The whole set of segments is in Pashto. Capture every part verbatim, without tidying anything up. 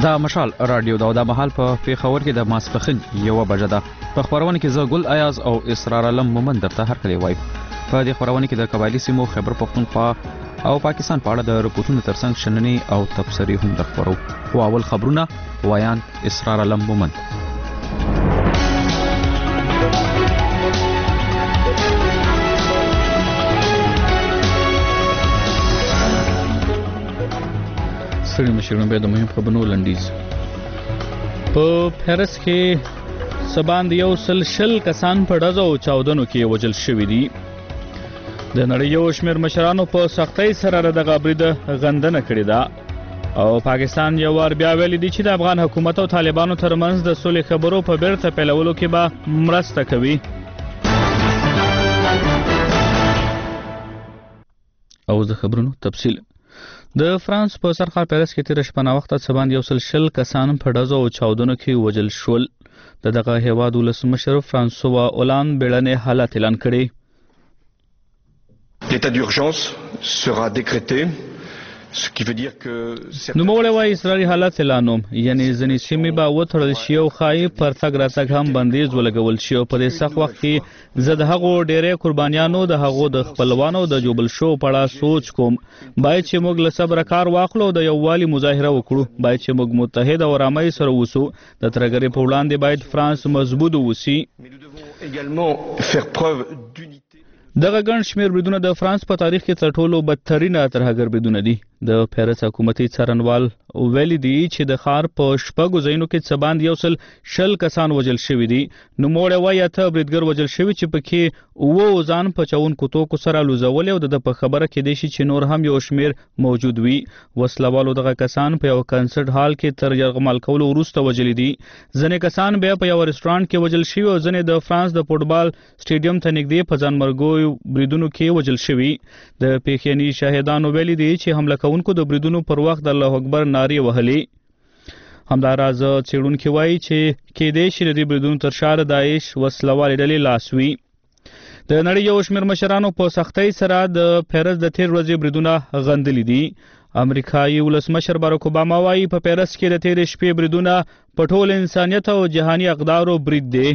دا مشال رادیو دا د مهال په پیښور کې د ماسپخین یو بجه ده. په خبرونه کې زه ګل ایاز او اسرار علم مومن درته هر کله وایي. په دې خبرونه کې د قبایلی سیمو خبر پښتونخوا او پاکستان په اړه د رپورټونو ترڅنګ شننې او تبصرې هم درخبرو. خو اول خبرونه وایان اسرار علم مومن. سړي مشرونه به د مهم خبرونو لنډیز. په پیرس کې سباند یو سل شل کسان په ډزو او چاودنو کې وژل شوي دي. د نړۍ یو شمېر مشرانو په سختۍ سره دغه برید غندنه کړې ده او پاکستان یو وار بیا ویلي دي چې د افغان حکومت او طالبانو ترمنځ د سولې خبرو په بیرته پیلولو کې به مرسته کوي. او د خبرونو تفصیل. د فرانس په سرخال پیرس کې تیر شپه ناوخته سباند یو سل شل کسان په ډزو او چاودنو کې وژل شول. د دغه هیواد ولسمشر فرانسوا اولان بیړنی حالت اعلان کړی. L'état d'urgence sera décrété, ce qui veut dire que نوموړی وایي اضطراري حالت اعلانوم، یعنی ځینې سیمې به وتړل شي او ښایي پر تګ راتګ هم بندیز ولګول شي. او په دې سخت وخت کې زه د هغو ډېری قربانیانو د هغو د خپلوانو د جوبل شو په اړه سوچ کوم. باید چې موږ له صبره کار واخلو او د یووالي مظاهره وکړو. باید چې موږ متحد او آرامۍ سره اوسو. د ترهګرۍ په وړاندې باید فرانس مضبوط اوسي. دغه ګڼ شمېر بریدونه د فرانس په تاریخ کې تر ټولو بدترینه ترهګر بریدونه دي. د پیرس حکومتي څارنوال ویلي دي چې د ښار په شپږو ځایونو کې سباند یو سل شل کسان وژل شوي دي. نوموړی وایي اته بریدګر وژل شوي چې پکې اووه ځان په چاونکو توکو سره لوځولي او د په خبره کېدای شي چې نور هم یو شمېر موجود وي. وسلوالو دغه کسان په یو کنسرت هال کې تر یرغمال کولو وروسته وژلي دي. ځینې کسان بیا په یو رستورانټ کې وژل شوي او ځینې د فرانس د فوټبال سټیډیم ته نږدې په ځانمرګیو بریدونو کې وژل شوي. د پیښیني شاهدانو ویلي دي چې حمله کوونکو د بریدونو پر وخت د الله اکبر نارې وهلې. همداراز څېړونکي وایي چې کېدای شي د دې بریدونو تر شا د داعش وسلوالې ډلې لاس وي. د نړۍ یو شمېر مشرانو په سختۍ سره د پیرس د تیر ورځې بریدونه غندلي دي. امریکایي ولسمشر باراک اوباما وایي په پیرس کې د تیرې شپې بریدونه په ټول انسانیت او جهاني اقدارو برید دی.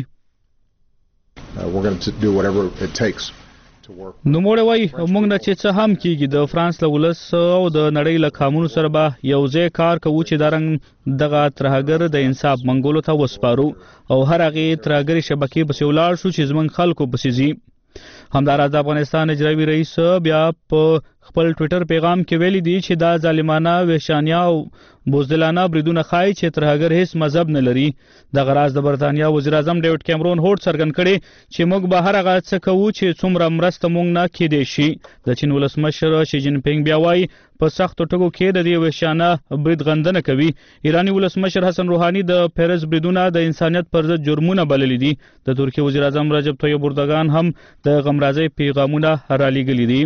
نوموړی وایي موږ نه چې څه هم کېږي د فرانس له ولس او د نړۍ له قامونو سره به یو ځای کار کوو چې دا رنګ دغه ترهګر د انصاف منګولو ته وسپارو او هر هغې ترهګرې شبکې پسې ولاړ شو چې زموږ خلکو پسې ځي. همداراز د افغانستان اجرایي رئیس بیا په خپل ټویټر پیغام کې ویلي دي چې دا ظالمانه وحشیانه او بزدلانه بریدونه ښایي چې ترهګر هیڅ مذهب نه لري. دغه راز د برطانیا وزیر اعظم ډیوډ کیمرون هوډ څرګند کړی چې موږ به هر هغه څه کوو چې څومره مرسته موږ نه کېدای شي. د چین ولسمشر شي جین پینګ بیا وایي په سختو ټکو کې د دې وحشیانه برید غندنه کوي. ایراني ولسمشر حسن روحاني د پیرس بریدونه د انسانیت پر ضد جرمونه بللي دي. د ترکیې وزیر اعظم رجب طیب اردوغان هم د غمرازۍ پیغامونه رالیږلي دي.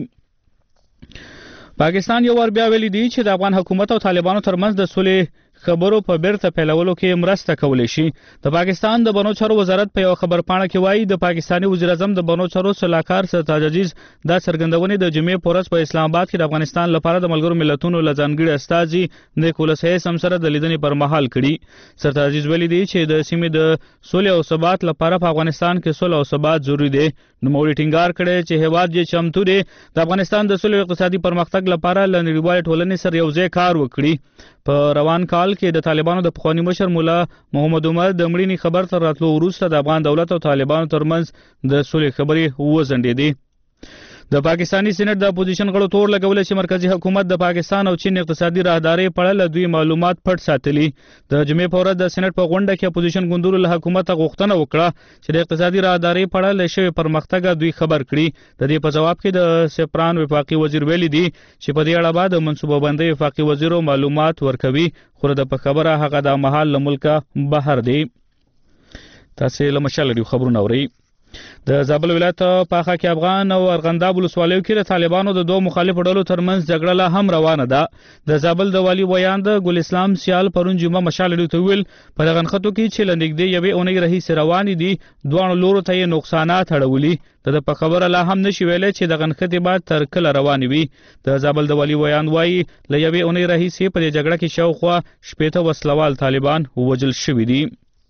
پاکستان یو وار بیا ویلي دي چې د افغان حکومت او طالبانو ترمنځ د سولې خبرو په بیرته پیلولو کې مرسته کولی شي. د پاکستان د بنو چارو وزارت په یو خبرپاڼه کې وایي د پاکستاني وزیر اعظم د بنو چارو سلاکار سرتاج عزیز دا څرګندونې د جمعې په ورځ په اسلام آباد کې د افغانستان لپاره د ملګرو ملتونو له ځانګړي استازي نیکولس هیسم سره د لیدنې پر مهال کړي. سرتاج عزیز ویلي دي چې د سیمې د سولې او ثبات لپاره په افغانستان کې صلح او ثبات ضروري دی. نوموړي ټینګار کړی چې هیواد یې چمتو دی د افغانستان د سولې او اقتصادي پرمختګ لپاره له نړیوالې ټولنې سره یو ځای کار وکړي. په روان کال کې د طالبانو د پخواني مشر مولا محمد عمر د مړینې خبر تر راتلو وروسته د افغان دولت او طالبانو ترمنځ د سولې خبرې وځنډېدې. د پاکستاني سېنات د اپوزیشن غړو تور لګولې چې مرکزی حکومت د پاکستان او چین اقتصادي راهدارۍ په اړه له دوی معلومات پټ ساتلي. د جمعې په ورځ د سېنات په غونډه کې اپوزیشن ګوندونو له حکومته غوښتنه وکړه چې د اقتصادي راهدارۍ په اړه له شوي پرمختګه دوی خبر کړي. د دې په جواب کې د سپران وفاقي وزیر ویلي دي چې په دې اړه به د منصوبه بندۍ وفاقي وزیرو معلومات ورکوي. خو د په خبره هغه د مهال له ملکه بهر دی. تاسې له مشال لري خبرونه اورئ. د زابل ولایت په خاک افغان او ارغنداب ولسوالیو کې د طالبانو د دوه مخالفو ډلو ترمنځ جګړه لا هم روانه ده د زابل د والی ویاند ګل اسلام سیال پرون جمعه مشال ته ویل په دغه خطو کې چې لنډګدي یوې اونۍ رهي روان دي دوه لورو ته نقصانات اړولي د په خبره لا هم نشي ویلې چې دغه خطي بعد تر کله روان وي د زابل د والی ویاند وایي ل یوې اونۍ رهي سي په جګړه کې شاوخوا شپږ وسلوال طالبان ووجل شوي دي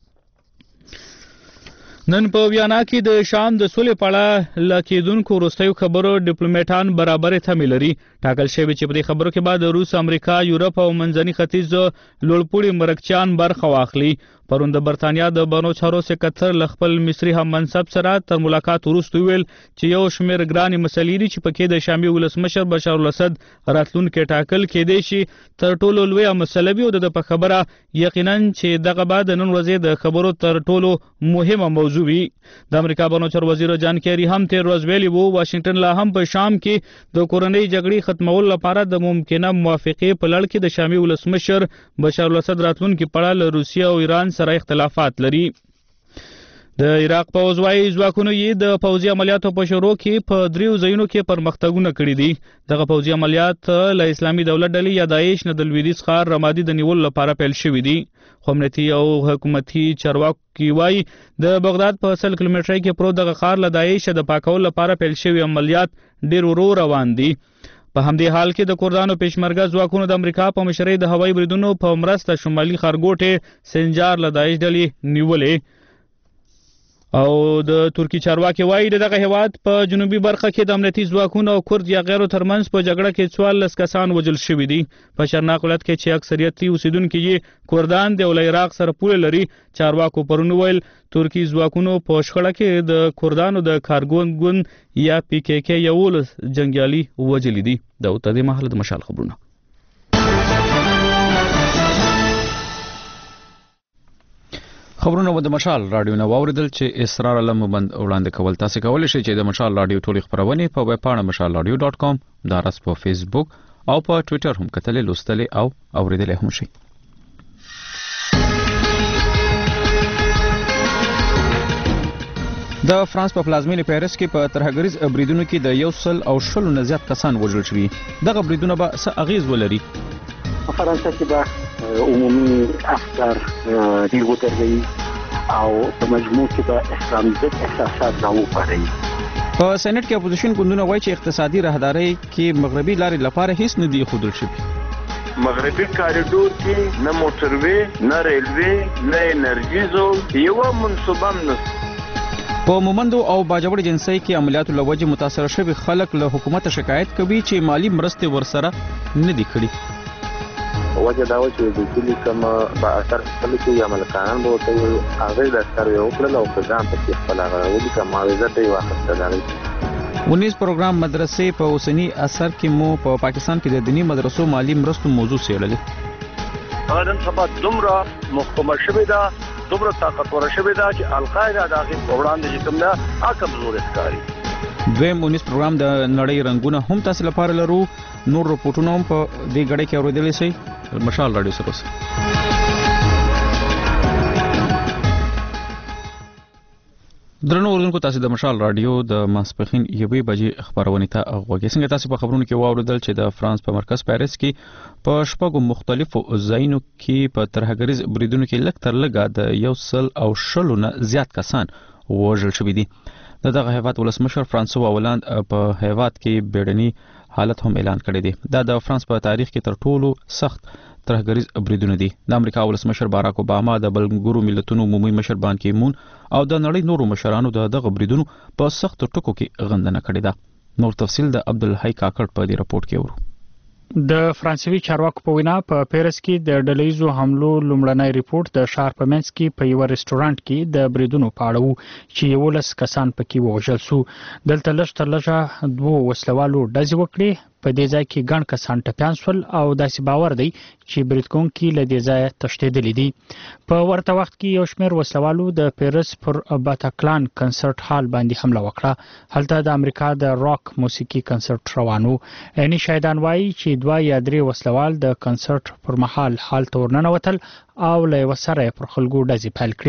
نن په ویانا کې د شام د سولې په اړه لکېدونکو وروستیو خبرو ډیپلوماټان برابرې تمې لري ټاکل شوی چې په دې خبرو کې بعد روس امریکا یورپ او منځني ختیځ لوړپوړي مرکچیان برخه واخلي پرون د برتانیا د بنو چارو سکتر ل خپل مصری هم منصب سره تر ملاقات وروسته ویل چې یو شمېر ګرانې مسلې دي چې پکې د شامي ولسمشر بشار الاسد راتلونکي ټاکل کېدی شي تر ټولو لوی مسله وي او د په خبره یقینا چې دغه بعد نن ورځې د خبرو تر ټولو مهمه موضوع وي د امریکا بنو چارو وزیر جان کیری هم تیر ورځ ویلي وو واشنگټن لا هم په شام کې د کورنۍ جګړې ختمولو لپاره د ممکنه موافقې په لړ کې د شامي ولسمشر بشار الاسد راتلونکي په اړه له روسیه او ایران سره اختلافات لري د عراق پوځ وايي ځواکونو یې د پوځي عملیاتو په شروع کې په دریو ځایونو کې پرمختګونه کړي دي دغه پوځي عملیات له اسلامي دولت ډلې یا داعش نه د لویدیځ ښار رمادي د نیولو لپاره پیل شوي دي خو امنیتي او حکومتي چارواکي وايي د بغداد په سل کیلومترۍ کې پروت دغه ښار له داعش د پاکولو لپاره پیل شوي عملیات ډېر ورو روان دي په همدې حال کې د کردانو پېشمرګه ځواکونو د امریکا په مشرۍ د هوایي بریدونو په مرسته شمالي ښارګوټې سنجار له داعش ډلې نیولې او د ترکی چارواکي وایي دغه هیواد په جنوبي برخه کې د امنیتي ځواکونو او کرد یا غیرو ترمنځ په جګړه کې څوارلس کسان وژل شوي دي په شرناق ولایت کې چې اکثریتي اوسیدونکي یې کردان دي او له عراق سره پوله لري چارواکو پرون ویل ترکی ځواکونو په شخړه کې د کردانو د کارګون ګوند یا پی کې کې یولس جنګیالي وژلي دي د اوتدې محل د مشال خبرونه خبرونه و د مشال رادیو نو اوریدل چې اسرار علم بند وړاندې کول تاسو کولی شئ چې د مشال رادیو ټولې خبرونه په ویب پاڼه مشال رادیو ډاٹ کام دا راس په فیسبوک او په ټوئیټر هم کتلې لوستلې او اوریدلې هم شئ د فرانس په پلازمینې پیرس کې په ترهګریز بریدونو کې د یو سل او شلو نه زیات کسان وژل شوي دغه بریدونه به څه اغیز ولري په فرانسه کې به عمومي افکار ډېر ودرېږي او په مجموع کې به اسلام ضد احساسات راوپاروي په سېنات کې اپوزیشن ګوندونه وایي چې اقتصادي راهدارۍ کې مغربي لارې لپاره هیڅ نه دی ښودل شوي مغربي کاریډور کې نه موټروي نه ریلوي نه انرژي زون یو منصوبه نشته په مومندو او باجوړ جنسي کې عملیاتو لوجه متاثر شوي خلک له حکومت شکایت کوي چې مالی مرستې ورسره نه دي کړي وجه دا و چې د کلی کوم په اثر خپل کې عمل کاران به ته هغه د اثر یو کړل او په ځان په خپل هغه ودی کوم معاوضه دی واخته دا ونیس پروګرام مدرسې په اوسنی اثر کې مو په پاکستان کې د دینی مدرسو مالی مرستو موضوع څېړلې نن سبا دومره محکمه شوې ده دومره طاقتور شوې ده چې القاعده د هغې په وړاندې چې کوم نه عقب زور ښکاري دویم ونیس پروګرام د نړۍ رنګونه هم تاسو لپاره لرو نور رپورټونه هم په دې غړې کې اوریدلې شي مشال رادیو سره درنو اوریدونکو تاسو د مشال رادیو د ماسپخین یوې بجې خبرونه ته غوږی څنګه تاسو په خبرونو کې واوریدل چې د فرانس په مرکز پیرس کې په شپږو مختلفو ځایونو کې په ترهګریز بریدونو کې لږ تر لږه د یو سل او شلو نه زیات کسان وژل شوي دي دغه هیواد ولسمشر فرانسوا هولند په هیواد کې بیړني حالت هم اعلان کړی دی دا د فرانس په تاریخ کې تر ټولو سخت ترهګریز بریدونه دي د امریکا ولسمشر باراک اوباما د بلګورو ملتونو عمومي مشر بان کی مون او د نړۍ نورو مشرانو د دغه بریدونو په سخت ټکو کې غندنه کړې ده نور تفصیل د عبدالحی کاکړ په دې رپورت کې ورو د فرانسوي چارواکو په وینا په پیرس کې د ډلهیزو حملو لومړنی ریپورت د ښار په منځ کې په یو رستورانت کې د بریدونو په اړه وو چې یولس کسان پکې وژل شو دلته لږ تر لږه دوه وسلوالو ډزې وکړې په دې ځای کې ګڼ کسان ټپیان شول او داسې باور دی چې برید کوونکي له دې ځایه تښتېدلي دي په ورته وخت کې یو شمېر وسلوالو د پیرس پر باتاکلان کنسرت هال باندې حمله وکړه هلته د امریکا د راک موسیقي کنسرت روان و عیني شاهدان وایي چې دوه یا درې وسلوال د کنسرت پر مهال هال ته ورننوتل او له یوه سره پر خلکو ډزې پیل کړې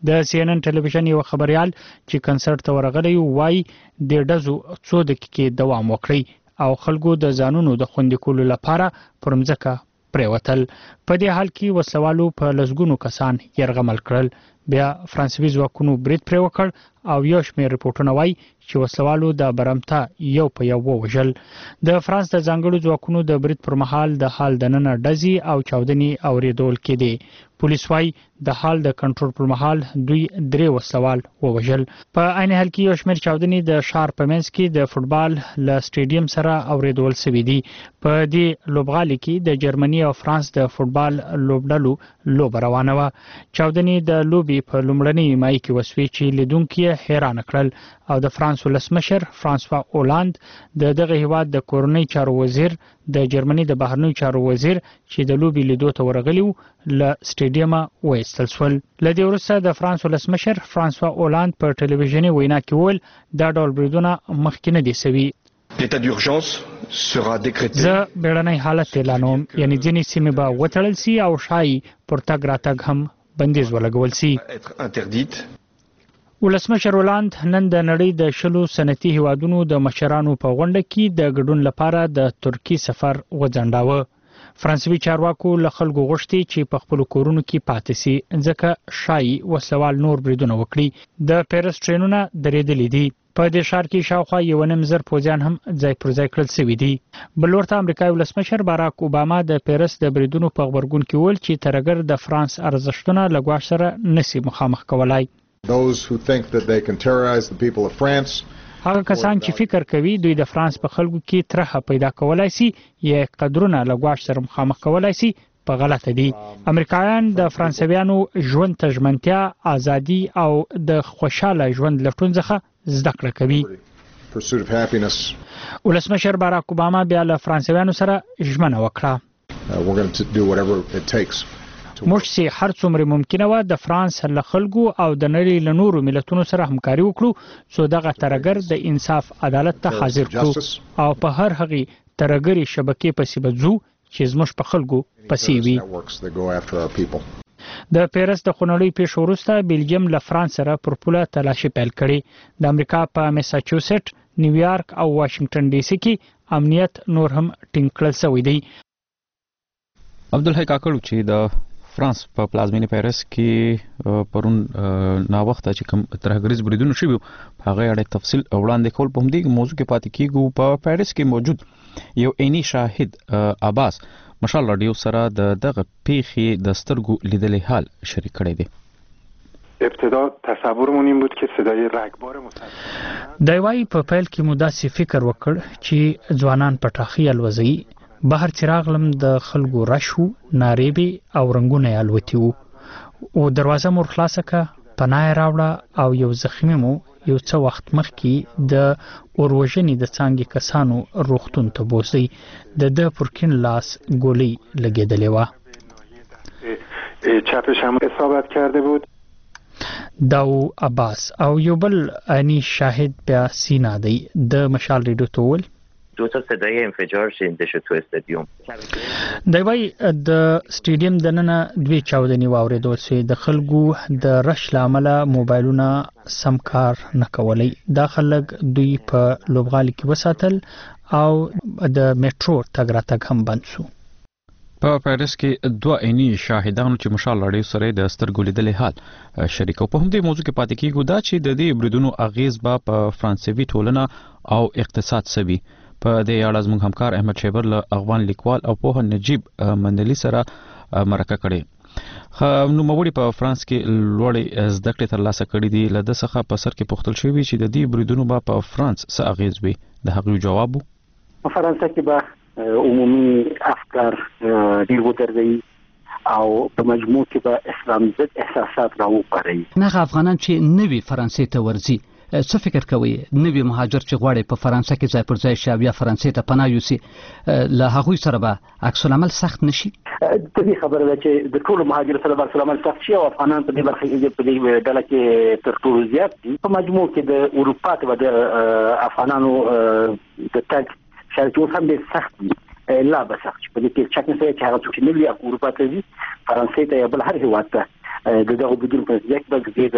د سی ان ان ټلویزیون یو خبريال چې کنسرت ته ورغلی وای د ډزو څو دقیقې دوام وکړي او خلکو د ځانونو د خوندې کولو لپاره پرمځکه پریوتل. په دې حال کې وسوالو په لسګونو کسان يرغمل کړل. بیا فرانسوي ځواکونو برید پرې وکړ او یو شمېر رپورټونه وایي چې وسوالو د برمته یو په یو ووژل. د فرانس د ځانګړو ځواکونو د برید پر مهال د حال د نن ډزي او چاودنې اوریدل کېدي. پولیس وایي د حال د کنټرول پر مهال دوی درې وسوال ووژل. په عین حال کې یو شمېر چاودنې د ښار په منځ کې د فوتبال ل سټیډیم سره اوریدل شوې دي. په دې لوبغالي کې د جرمني او فرانس د فوتبال لوبډلو لوب روانه و. چاودنې د لوبي په لومړنۍ مای کې وسوي چې لیدونکو حیران کړل او د فرانس ولسمشر فرانسوا اولاند د دغه هیواد د کورنۍ چارو وزیر د جرمني د بهرنیو چارو وزیر چې د لوبي لیدو ته ورغلی و ل سټیډیم وایستل سول. لدې وروسته د فرانس ولسمشر فرانسوا اولاند په ټلویزیوني وینا کې وویل دا ډول بریدونه مخکې نه دي سوي. L'état d'urgence sera décrété. زه بیړنی حالت اعلانوم، یعنی ځینې سیمې به وتړل سي او شایي پرتګ راتګ هم بندیز ولګول سي. ولسمشر اولاند نن د نړۍ د شلو صنعتي هیوادونو د مشرانو په غونډه کې د ګډون لپاره د ترکی سفر وځنډاوه. فرانسوي چارواکو له خلکو غوښتي چې په خپل کورونو کې پاتې سي ځکه شایي وسوال نور بریدونه وکړي. د پیرس ټرینونه درېدلي دي. په دې ښار کې شاوخوا یو نیم زر پوځیان هم ځای پر ځای کړل شوي دي. بل ورته امریکایي ولسمشر باراک اوباما د پیرس د بریدونو په غبرګون کې وویل چې ترګر د فرانس ارزښتونه له ګواښ سره نشي مخامخ کولای. Those who think that they can terrorize the people of France. هغه کسان چې فکر کوي دوی د فرانس په خلکو کې ترخه پیدا کولای شي یا قدرونه له ګواښ سره مخامخ کولای شي په غلطه دي. امریکایان د فرانسویانو ژوند ته ژمنتیا، ازادي او د خوشاله ژوند لټون څخه زده کړه کوي. Pursuit of happiness. ولسمشر باراک اوباما بیا له فرانسویانو سره ژمنه وکړه. Uh, we're going to do whatever it takes. موږ چې هر څومره ممکنه و د فرانس له خلکو او د نړۍ له نورو ملتونو سره همکاري وکړو څو دغه ترګر د انصاف عدالت ته حاضر کړو او په هر هغه ترګري شبکې پسې بځو چې زموږ په خلکو پسې وي. د پیرس د خونړۍ پیښو وروسته بلجیم له فرانس سره پر پوله تلاشي پیل کړي. د امریکا په میساچوسټ، نیویارک او واشنگټن ډي سي کې امنیت نور هم ټینګ کړل شوی دی. عبدالحی کاکړو چې د فرانس په پلازمینه پیرس کې پرون نا وخت چې کوم ترهګریز بریدونه شوي هغه اړه تفصیل وړاندې کول په همدې موضوع کې پاتې کیږو. په پیرس کې موجود یو عیني شاهد عباس مشال رادیو سره د دغه پیښې د سترګو لیدلې حال شریک کړی دی. ابتدا تصورمون این بود که صدای رگبار متحد دایوای په پیل کې مو داسې فکر وکړ چې ځوانان پټاخي الوزي. بهر چراغلم د خلکو راشو ناریبي او رنگونه الوتی وو او دروازه مور خلاصه کا پناه راوړه او یو زخمی مو یو څو وخت مخکې د اوروژنې د څنګه کسانو روغتون ته بوزي د د پرکین لاس ګولۍ لګیدلې و. چپش هم اصابت کرده بود. داو عباس او یو بل عیني شاهد بیا سینا دی د مشال ریډیو تول دو تا صدای انفجار شنیده شد تو استادیوم. دی وای د سټیډیم د نن دوی چاودنې واوریدل شوې. د خلکو د رش لامل موبایلونه سم کار نه کولای. دا خلک دوی په لوبغالي کې وساتل او د میټرو تګ راتګ هم بند شو. په پیرس کې دوه عیني شاهدانو چې مشال لړۍ سره د سترګو لیدلې حال شریکو. په همدې موضوع کې پاتې کیږو دا چې د دې بریدونو اغیز به په فرانسوي ټولنه او اقتصاد سوي. په دې اړه زموږ همکار احمد شیبر له افغان لیکوال او پوه نجیب مندلي سره مرکه کړې. نو موري په فرانس کې لوړې زده کړې ترلاسه کړې دي. له د څخه په سر کې پوښتل شوی چې د دې بریدونو به په فرانس څه اغیز وي. د هغه جواب په فرانس کې به عمومي افکار ډیر وګرځي او په مجموع کې به اسلام ضد احساسات راوپاري. نه افغانان چې نوي فرانسې ته ورځي څه فکر کوي؟ نوی مهاجر چې غواړي په فرانسه کې ځای پر ځای شي یا فرانسې ته پناه یوسي له هغوی سره به عکس العمل سخت نشي؟ د دې خبره ده چې د ټولو مهاجر سره به عکس العمل سخت شي او افغانان په دې برخه کې په دې ډله کې تر ټولو زیات دي. په مجموع کې د اروپا ته د افغانانو د تګ شرایط اوس هم ډېر سخت دي. لا به سخت شي. په دې کې شک نشته چې هغه څوک چې نوي اروپا ته ځي فرانسې ته یا بل هر هېواد ته د دغه بدون په ځای کې د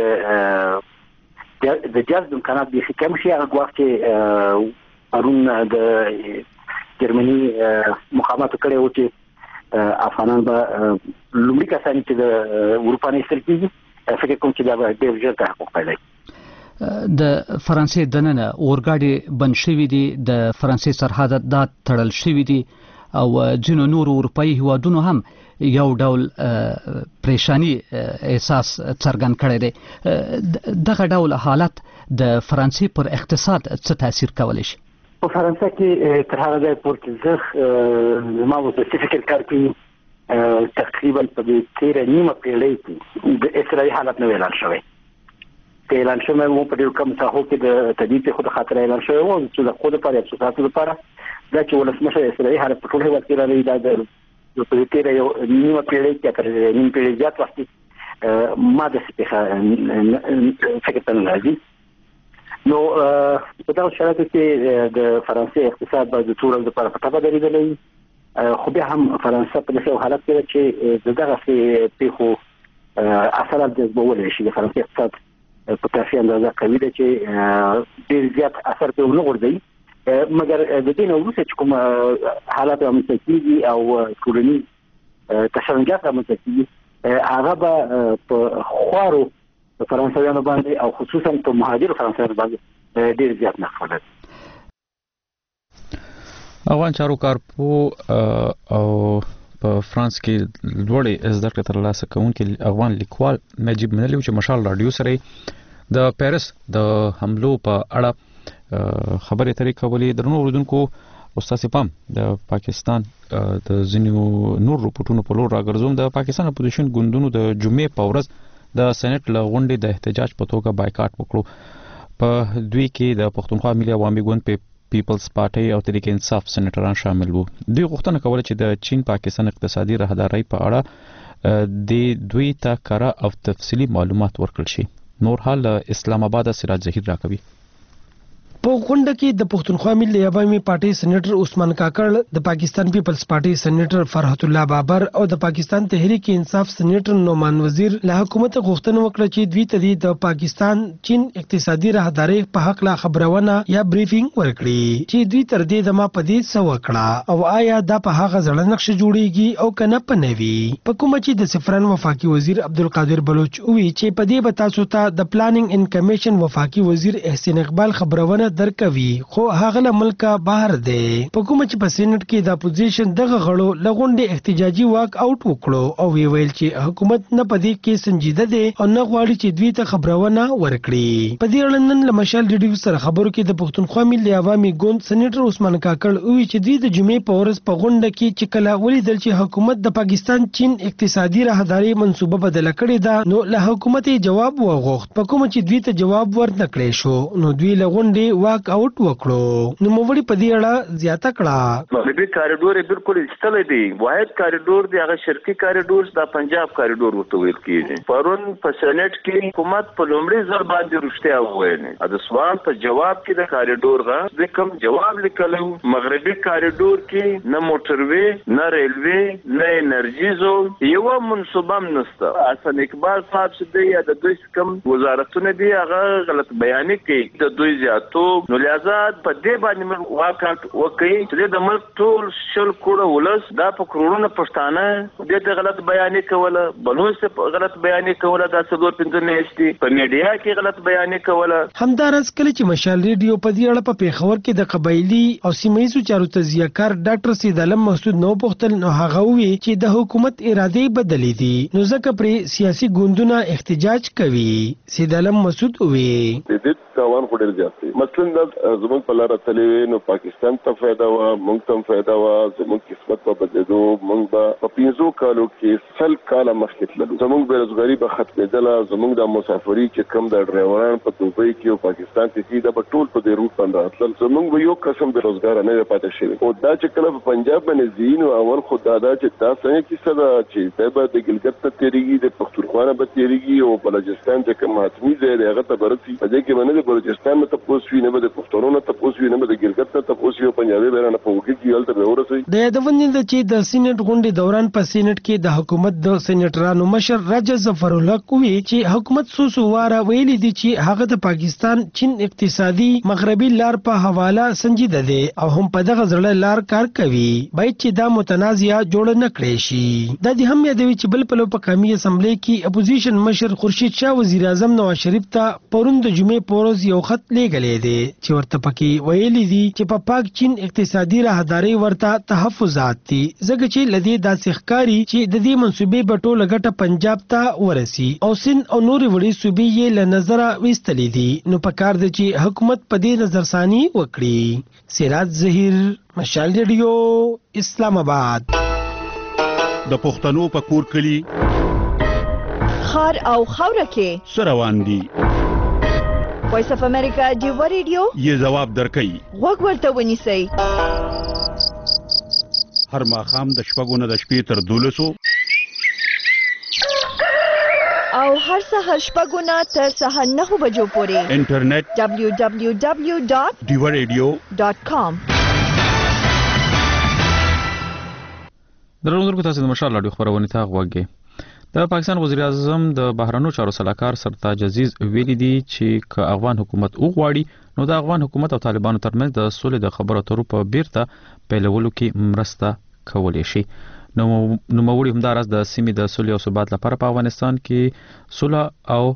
د جذب امکانات به کم شي. هغه وخت چې پرون د جرمني مقامات کړي و چې افغانان به لومړي کسان چې د اروپا نه ایستل کېږي، فکر کوم چې دا به ډېر ژر تحقق پیدا کړي. د فرانسې دننه اورګاډي بند شوي دي، د فرانسې سرحد دا تړل شوي دي او ځینو نورو اروپایي هیوادونو هم یو ډول پریشانی احساس څرګند کړی دی. دغه ډول حالت د فرانسې پر اقتصاد څه تاثیر کولی شي؟ په فرانسه کې تر هغه ځای پورې زه زما وسې فکر کار کوي تقریبا په دې تیره نیمه پېړۍ کې د اسرائیل حالت نه اعلان شوی. که اعلان شوی و په ډېرو کم ساحو کې د طبیعي پېښو د خاطر اعلان شوی و چې د خو دپاره یا څو ساعتو دپاره دا چې ولسمشر اسرائیل حالت په ټول هېواد کې راغلی دا د په دې تیره یو نیمه پېړۍ کې تر نیمه پېړۍ زیات وخت ما داسې پېښه فکر ته نه راځي. نو په دغه شرایطو کې د فرانسې اقتصاد به د څو ورځو لپاره په ټپه درېدلی، خو بیا هم فرانسه په داسې یو حالت کې ده چې د دغسې پېښو اثرات جذبولی شي. د فرانسې اقتصاد په کافي اندازه قوي ده چې ډېر زیات اثر پرې ونه غورځوي، مګر د دې نه وروسته چې کوم حالات رامنځته کېږي او ټولنیز تشنجات رامنځته کېږي هغه به په خوارو فرانسویانو باندې او خصوصا په مهاجرو فرانسویانو باندې ډېر زیات نقص ولري. افغان چارو کارپو او په فرانس کې لوړې زده کړې ترلاسه کوونکي افغان لیکوال نجیب منلي چې مشال رادیو سره د پیرس د حملو په اړه خبرې اترې کولې. درنو اوریدونکو، استاد پام د پاکستان د ځینو نور رپورټونو په لور راګرځوم. د پاکستان اپوزیشن ګوندونو د جمعې په ورځ د سېنات له غونډې د احتجاج په توګه بایکاټ وکړو. په دوی کې د پښتونخوا ملي عوامي ګوند په پیپلز پارټي او تحریک انصاف سېنیټران شامل وو. دوی غوښتنه کوله چې د چین پاکستان اقتصادي راهدارۍ په اړه د دوی ته کره او تفصیلي معلومات ورکړل شي. نور حال اسلام آباد سراج ظهیر راکوي. په غونډه کې د پښتونخوا ملي عوامي پارټي سېنیټر عثمان کاکړ، د پاکستان پیپلز پارټي سېنیټر فرحت الله بابر او د پاکستان تحریک انصاف سېنیټر نومان وزیر له حکومت غوښتنه وکړه چې دوی ته د پاکستان چین اقتصادي راهدارۍ په حق لا خبرونه یا بریفینګ ورکړي چې دوی تر دې دمه په دې څه وکړه او آیا دا په هغه ځړه نقشه جوړیږي او کنه په نوي. په کومه چې د سفران وفاقي وزیر عبدالقادر بلوچ وی چې په دې به تاسو ته د پلانینګ ان کمیشن وفاقي وزیر احسان اقبال خبرونه درکوي، خو هغه له ملکه بهر دی. په کومه چې په سېنات کې د اپوزیشن دغه غړو لغونډې احتجاجي واک اوټ وکړو او وی ویل چې حکومت نه پدې کې سنجیده دی او نه غواړي چې دوی ته خبرونه ورکړي. په دې اړه نن له مشال ریډیو سره خبرو کې د پښتونخوا ملي عوامي ګوند سېنیټر عثمان کاکړ وی چې دوی د جمعې په ورځ په غونډه کې چې کله ولیدل چې حکومت د پاکستان چین اقتصادي راهداري منصوبه بدله کړې ده نو له حکومت جواب وغوښت. په کومه چې دوی ته جواب ورنکړې شو نو دوی له غونډې واک اوټ وکړو. نو موړي په دې اړه زیاته کړه. مغربي کاریډور بالکل استل دی، واحد کاریډور دی، هغه شرقي کاریډور د پنجاب کاریډور ورته ویل کیږي. پرون په سېنات کې حکومت په لومړي ځل باندې رښتیا وویل. د سوال په جواب کې د کاریډور غا د کوم جواب لیکلو مغربي کاریډور کې نه موټروي نه ریلوي نه انرژي زون یو منصوبه نشته. حسن اقبال صاحب چې یا د دوی کوم وزارتونه دی هغه غلط بیان کوي د دوی زیاتو. نو لہذا په دې باندې واقعات وکړي چې د ملک ټول شل کوړه ولس دا په کروڑونو پښتانه د غلط بیان کوله، بلوچ غلط بیان کوله، دا څلور پنځه میاشتې په میډیا کې غلط بیان کوله. همدارس کله چې مشال ریډیو په دې اړه په پیښور کې د قبایلی او سیمایي چارو تجزیه کار ډاکټر سید علم محسود نو پختل نو هغه وی چې د حکومت اراده بدلې دي نو ځکه پر سیاسي ګوندونه احتجاج کوي. سید علم محسود وی د دې تاوان خو ډیر زیات دی. مثلا د زموږ په لار تلې نو پاکستان ته فایده وا، موږ ته فایده وا، زموږ قسمت په بدلېدو موږ به په پنځو کالو کې سل کاله مخکې تللو. زموږ بیروزګاري به ختمېدله، زموږ د مسافري چې کم د ډرایوران په دوبۍ کې او پاکستان کې دي دا به ټول په دې روټ باندې راتلل. زموږ به یو قسم بیروزګار نه وي پاتې شوی. او دا چې کله په پنجاب باندې ځي نو اول خو دا دا چې دا څنګه کیسه ده چې دا به د ګلګت ته تېرېږي، د پښتونخوا نه به تېرېږي او بلوچستان چې کوم حتمي ځای دی هغه ته به رسي. په دې کې به نه د بلوچستان نه تپوس وي وي نه د پښتنو نه تاسو وي نه د ګلګت نه تاسو وي پنجابي بیرانه په وګړي کې الته به ورسي د یادونې د چې د سینټ غونډې دوران په سینټ کې د حکومت د سېنیټرانو مشر رجا ظفر الله کوي چې حکومت سو سو واره ویلي دي چې هغه د پاکستان چین اقتصادي مغربي لار په حواله سنجیده دي او هم په دغه ځړه لار کار کوي باید چې دا متنازعه جوړ نه کړي شي د دې هم یادوي چې بل په لو قومي اسمبلی کې اپوزیشن مشر خورشید شاه وزیر اعظم نواز شریف ته پرون د جمعې پورز یو خط لیږلی دی چې ورته پکې ویلي دي چې په پاک چین اقتصادي راهداري ورته تحفظات دي ځکه چې لدی داسې ښکاري چې د دې منصوبې په ټوله ګټه پنجاب ته ورسي او سند او نورې وړې صوبې یې له نظره ویستلې دي نو پکار دی چې حکومت په دې نظرثاني وکړي. سراج ظهیر، مشال ریډیو، اسلام آباد. د پښتنو په کور کلی خار او خاوره کې سروان دي. وایس اف امریکا ډیو ریډیو یې جواب درکړي. وګ ورته ونیسئ. هر ماښام د شپږو نه د شپې تر دولسو او هر سهار شپږو نه تر سهار نهو بجو پورې انټرنیټ دبلیو دبلیو دبلیو ډاټ ډیو ریډیو ډاټ کام. درنو درکو تاسو د مشال رادیو خبرونه ته غوږی. د پاکستان وزیر اعظم د بهرنیو چارو سلاکار سرتاج عزیز ویلي دي چې که افغان حکومت وغواړي نو د افغان حکومت او طالبانو ترمنځ د سولې د خبرو اترو په بیرته پیلولو کې مرسته کولی شي. نو نوموړي همداراز د سیمې د سولې او ثبات لپاره په افغانستان کې صلح او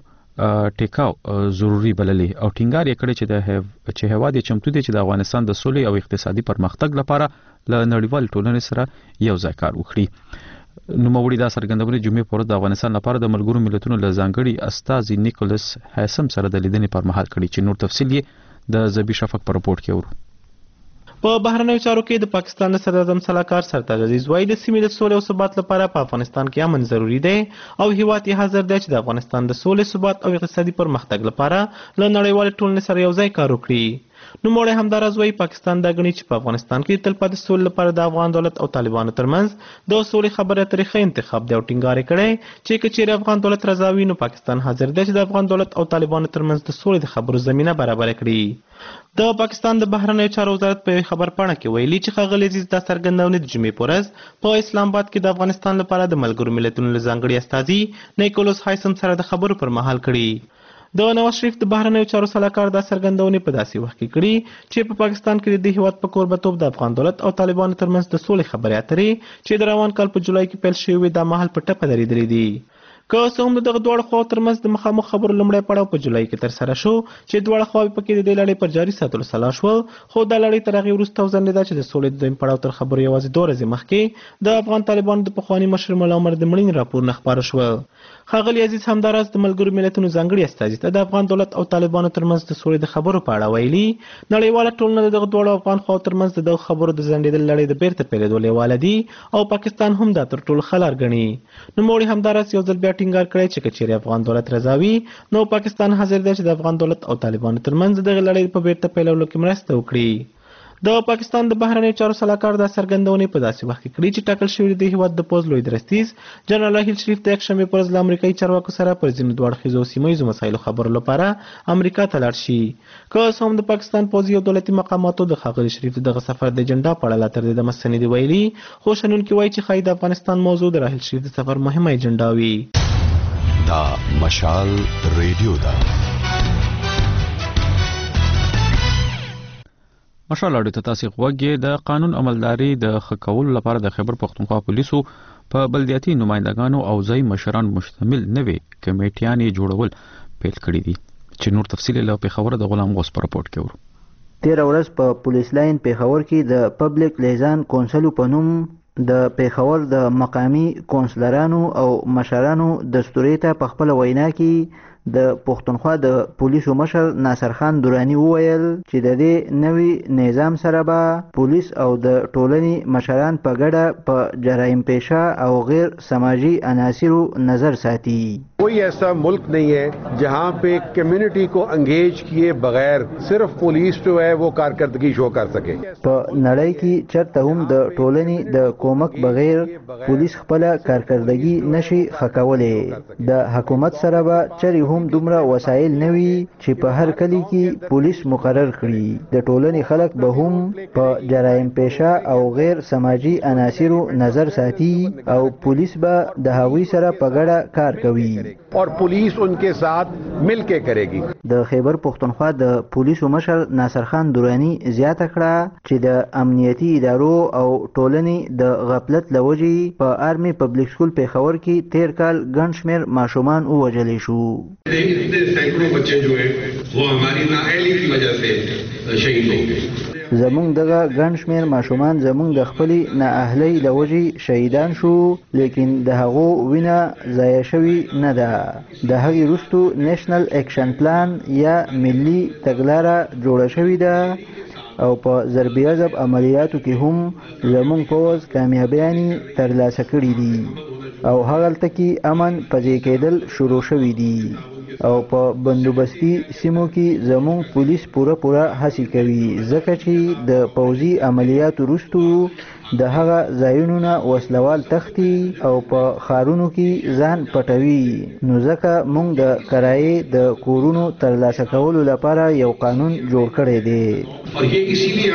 ټیکاو ضروری بللي او ټینګار یې کړی چې د چې هیواد یې چمتو دی چې د افغانستان د سولې او اقتصادي پرمختګ لپاره له نړیوال ټولنې سره یو ځای کار وکړي. نوموړي دا څرګندونه جمعې پر د افغانستان لپاره د ملګرو ملتونو له ځانګړي استازي نیکولس هیسم سره د لیدنې پر مهال کړي چې نور تفصیل یې د زبی شفق په رپورت کې ورو. په بهرنیو چارو کې د پاکستان د صدر اعظم سلاکار سرتاج عزیز وايي د سیمې د سولې او ثبات لپاره په افغانستان کې امن ضروری دی او هیواد یې حاضر دی چې د افغانستان د سولې ثبات او اقتصادي پرمختګ لپاره له نړیوال ټولنې سره یو ځای کار وکړي. نوموړی همداراز وايي پاکستان دا غني چې په افغانستان کې تلپاتې سولې لپاره د افغان دولت او طالبانو ترمنځ د سولې خبرې اترې ښه انتخاب دی او ټینګار یې کړی چې که چیرې افغان دولت رضا وي نو پاکستان حاضر دی چې د افغان دولت او طالبانو ترمنځ د سولې د خبرو زمینه برابر کړي. د پاکستان د بهرنیو چارو وزارت په خبر پاڼه کې ویلي چې ښاغلي عزیز دا څرګندونه د جمعې په ورځ په اسلام آباد کې د افغانستان لپاره د ملګرو ملتونو له ځانګړي استازي نیکولس هایسم سره د خبرو پر مهال کړي. د نواز شریف د بهرنیو چارو سلاکار دا څرګندونه په داسې وخت کې کړي چې په پاکستان کې د دې هیواد په کوربتوب د افغان دولت او طالبانو ترمنځ د سولې خبرې اترې چې د روان کال په جولای کې پیل شوې دا مهال په ټپه درېدلې دي. که څه هم دغه دواړو خواو ترمنځ د مخامخ خبرو لومړی پړاو په جولای کې ترسره شو چې دواړه خواوې پکې د دې لړۍ پر جاري ساتلو سلا شول خو دا لړۍ تر هغې وروسته وځنډېده چې د سولې د دویم پړاو تر خبرو یوازې دوه ورځې مخکې د افغان طالبانو د پخواني مشر ملا عمر د مړینې راپورونه خپاره شول. ښاغلي عزیز همداراز د ملګرو ملتونو ځانګړي استازي ته د افغان دولت او طالبانو ترمنځ د سولې د خبرو په اړه ویلي نړیواله ټولنه د دغه دواړو افغان خواو ترمنځ د دغو خبرو د ځنډېدل لړۍ د بیرته پیلېدو لیواله دي او پاکستان هم دا تر ټولو ښه لار ګڼي. نوموړي همداراز یو ځل بیا ټینګار کړی چې که چیرې افغان دولت رضا وي نو پاکستان حاضر دی چې د افغان دولت او طالبانو ترمنځ دغه لړۍ په بیرته پیلولو کې مرسته وکړي. د پاکستان د بهرنیو چارو سلاکار دا څرګندونې په داسې وخت کې کړي چې ټاکل شوي د هیواد د پوځ لوی درستیز جنرال راحیل شریف د یکشنبې په ورځ له امریکایي چارواکو سره پر ځینو دواړو اړخیزو او سیمه ییزو مسایلو خبرو لپاره امریکا ته لاړ شي. که څه هم د پاکستان پوځي او دولتي مقاماتو د ښاغلي شریف دغه سفر د اجنډا په اړه لا تر دې دمه څه نه دي ویلي خو شنونکي وایي چې ښایي د افغانستان موضوع د راحیل شریف د سفر مهمه اجنډا وي. دا مشال ریډیو ده. مشال اړو ته تاسو غوږی. د قانون عملداري د ښه کولو لپاره د خیبر پښتونخوا پولیسو په بلدیاتي نمائندګانو او ځای مشران مشتمل نوې کمیټیانې جوړول پیل کړي دي چې نور تفصیل له پیښور د غلام غوث په رپورت کې ورو. تیر ورځ په پولیس لاین پیښور کې د پبلک لیزان کونسل په نوم د پیښور د مقامی کونسلرانو او مشرانو دستوري ته په خپل وینا کې د پښتونخوا د پولیسو مشر ناصر خان درانی وویل چې د دې نوي نظام سره به پولیس او د ټولنې مشران په ګډه په جرایم پیشه او غیر سماجی عناصرو نظر ساتي. कोई ऐसा मुल्क नहीं है जहां पे कम्युनिटी को एंगेज किए बगैर सिर्फ पुलिस जो है वो कारकर्दगी शो कर सके। په نړۍ کې چرته هم د ټولنې د کومک بغیر پولیس خپل کارکردګي نشي خکولې. د حکومت سره به چری هم دومره وسایل نه وي چې په هر کلی کې پولیس مقرر کړي. د ټولنې خلک به هم په جرایم پیشه او غیر سماجی عناصرو نظر ساتي او پولیس به د هغوی سره په ګډه کار کوي और पुलिस उनके साथ मिलके करेगी. د خیبر پختونخوا د پولیسو مشر ناصر خان دورانی زیاته کړه چې د امنیتي ادارو او ټولنې د غفلت لوجې په آرمي پبلک سکول پیښور کې تیر کال ګڼ شمېر ماشومان ووژلې شو. सैकड़ों बच्चे जो हैं वो हमारी नाअहली की वजह से शहीद हो गए. زمونږ دغه ګڼ شمېر ماشومان زمونږ د خپلې نااهلۍ له وجې شهیدان شو، لیکن د هغو وینه ضایع شوې نه ده. د هغې وروستو نیشنل اکشن پلان یا ملي تګلاره جوړه شوې ده او په ضرب عضب عملیاتو کې هم زمونږ پوځ کامیابیانې ترلاسه کړي دي او هغلته کې امن پځې کېدل شروع شوي دي او په بندوبستي سیمو کې زموږ پولیس پوره پوره هڅې کوي ځکه چې د پوځي عملیاتو وروستو د هغه ځایونو نه وسلوال تښتي او په ښارونو کې ځان پټوي. نو ځکه موږ د کرایې د کورونو ترلاسه کولو لپاره یو قانون جوړ کړی دی.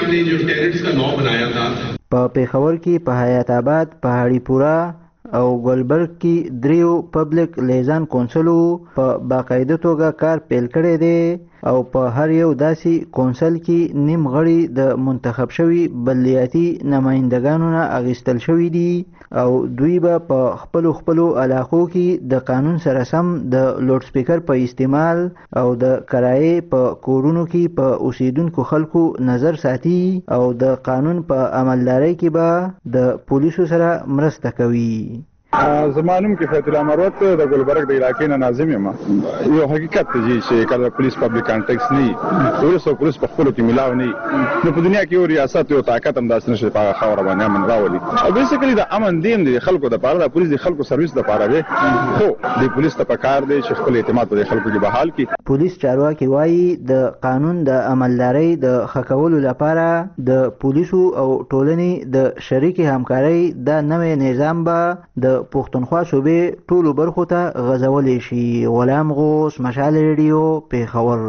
په پیښور کې په حیات آباد، پهاړی پورا او ګلبرګ کې دریو پبلک لیزان کونسلو په باقاعده توګه کار پیل کړی دی او په هر یو داسې کونسل کې نیم غړي د منتخب شوي بلدیاتي نمایندګانو نه اخیستل شوي دي او دوی به په خپلو خپلو علاقو کې د قانون سره سم د لوډ سپیکر په استعمال او د کرایې په کورونو کې په اوسیدونکو خلکو نظر ساتي او د قانون په عملدارۍ کې به د پولیسو سره مرسته کوي. زمانوم کې فیض الله مروت د ګلبرګ د علاقې نه ناظم یم. یو حقیقت دی چې کله پولیس پبلک کانټیکس نه پولیس او پولیس په خپل کې ملاو نه نو په دنیا کې یو ریاست او طاقت هم داسې نشي په خاور باندې امن راولي. او بیسیکلی د امن دیم دی خلکو د پاره د پولیس د خلکو سرویس د پاره دی خو د پولیس ته پکار دی چې خپل اعتماد د خلکو کې بحال کړي. پولیس چارواکي وایي د قانون د عملدارۍ د خکولو لپاره د پولیسو او ټولنې د شریکي همکارۍ د نوې نظام به د پښتونخوا صوبې ټولو برخو ته غځولی شي. غلام غوث، مشال ریډیو، پیښور.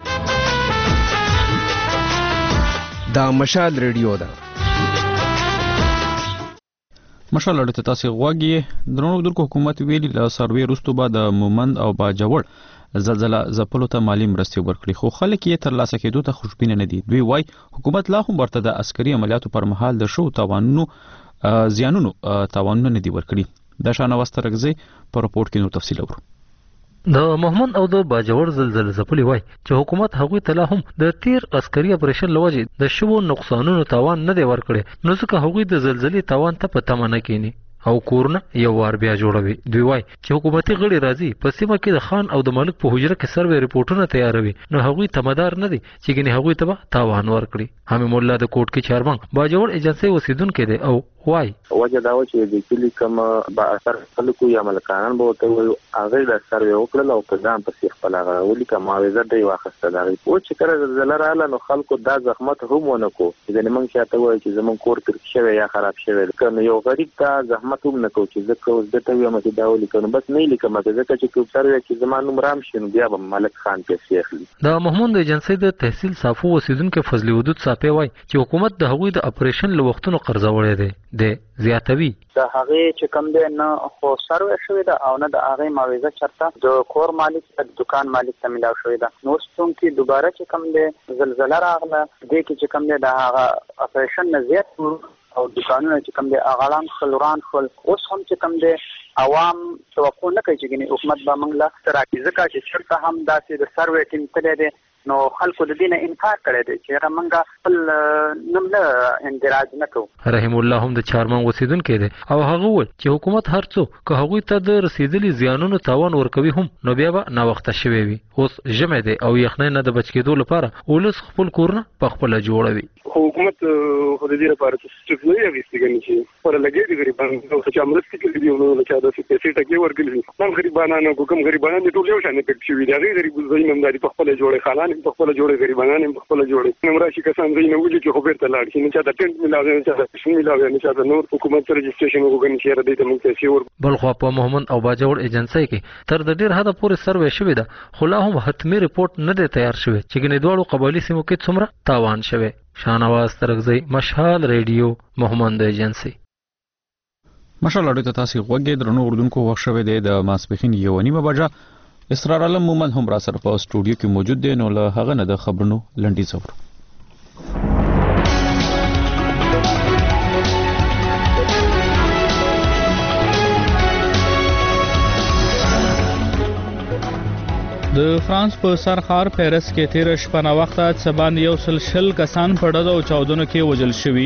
دا مشال ریډیو ده. مشال اړه تاسو غواګي درنو درکو حکومت ویلي له سروي رستو بعد مومند او باجوړ زلزلہ ځپلو ته مالی مرستې ورکړي خو خلک یې ترلاسه کېدو ته خوشبینه نه دي. دوی وایي حکومت لا هم ورته د عسکري عملیاتو پر مهال د شو تاوانونو زیانونو تاوانونه نه دي ورکړي. د شانه واسترګزي په رپورت کې نو تفصیل اورو. د محمد او د باجوړ زلزلې ځپلي وای چې حکومت هغوی ته لا هم د تیر عسکري اپریشن لوجې د شوو نقصانونو تاوان نه دی ورکړي نو ځکه هغوی د زلزلې تاوان ته په تمه نه کینی او کورونه یو وار بیا جوړوي. دوی وای چې حکومتي غړي راځي په سیمه کې د خان او د ملک په حجره کې سروې ریپورتونه تیاروي نو هغوی تمدار نه دي چې ګنې هغوی ته به تاوان ورکړي. حمیم الله د کوټ کې چارمن باجوړ ایجنسۍ اوسیدونکی دی او وای وجه دا و چې د کلی کوم با اثر خلکو یا ملکانان به ورته وایي هغه د سروې وکړل او په ځان پسې خپل هغه ولیکه معاوضه دی واخیسته. د هغې او چې کله زلزله راغله نو خلکو دا زحمت هم ونه کړو چې ګنې موږ چاته وایي چې زموږ کور ترک شوی یا خراب شوی که نو یو غریب ته زحمت هم نه کوو چې زه که اوس دته ویم چې دا ولیکه نو بس نه یې لیکم ځکه چې که سروې چې زما نوم رام شي نو بیا به ملک خان پیسې اخلي. د محمود ایجنسۍ د تحصیل صافو اوسیدونکي فضلي ودود صافی وای چې حکومت د هغوی د اپریشن له وختونو قرضولی دی دی زیاتوي. د هغې چې کوم دی نه خو سروې شوې ده او نه د هغې معاوضه چېرته د کور مالک ته د دکان مالک ته میلاو شوې ده. نو اوس چونکې دوباره چې کوم دی زلزله راغله دې کې چې کوم دی د هغه اپریشن نه زیات او دکانونه چې کوم دی هغه ړان شول وران شول. اوس هم چې کوم دی عوام توقع نه کوي چې ګنې حکومت به موږ له ته راکړي ځکه چې چېرته هم داسې د سروې ټیم تللی دی نو خلکو د دې نه انکار کړی دی چې هغه موږ خپل نوم نه اندراج نه کوو. رحیم الله هم د چارمن اوسیدونکی دی او هغه وویل چې حکومت هر څو که هغوی ته د رسیدلي زیانونو تاوان ورکوي هم نو بیا به ناوخته شوی وي. اوس ژمی دی او یخنۍ نه د بچ کېدو لپاره ولس خپل کورونه په خپله جوړوي. حکومت خو د دې لپاره سټپ نه اخیستي ګڼي چې پر لګي دي غریبانو او چې مرستې کوي دی نو چې دا پیسې ټکي ورکړي نو غریبانو کوم غریبانو ټول یو شان پکې شوي دي. غریب زینم داري په خپل جوړې خانان په خپل جوړې غریبانو په خپل جوړې نو راشي کسان زینه ولي چې خو بیرته لاړ شي نه چې دا ټینټ ملاوي نه چې دا شین ملاوي نه چې دا نور حکومت رجسټریشن وګڼي چې را دي ته موږ پیسې ور بل خو په محمد او باجوړ ایجنسی کې تر د ډیر حد پورې سروې شوې ده خو لا هم حتمي ریپورت نه دی تیار شوی چې ګنې دواړو قبایلي سیمو کې څومره تاوان شوی. شاهنواز ترغزی، مشال ریډیو، محمد ایجنسی. مشال اړیو ته تاسو غوږی درنو اردوونکو وخت شوی دی د ماسپښین یو نیمه بجه. اسرار علم مومن هم را سره په سټوډیو کې موجود دی نو له هغه نه د خبرونو لنډیز اورو. د فرانس په سرخار پیرس کې تیر شپه نا وخته څبان یو سل شل کسان په ډزو او چاودنو کې وژل شوي.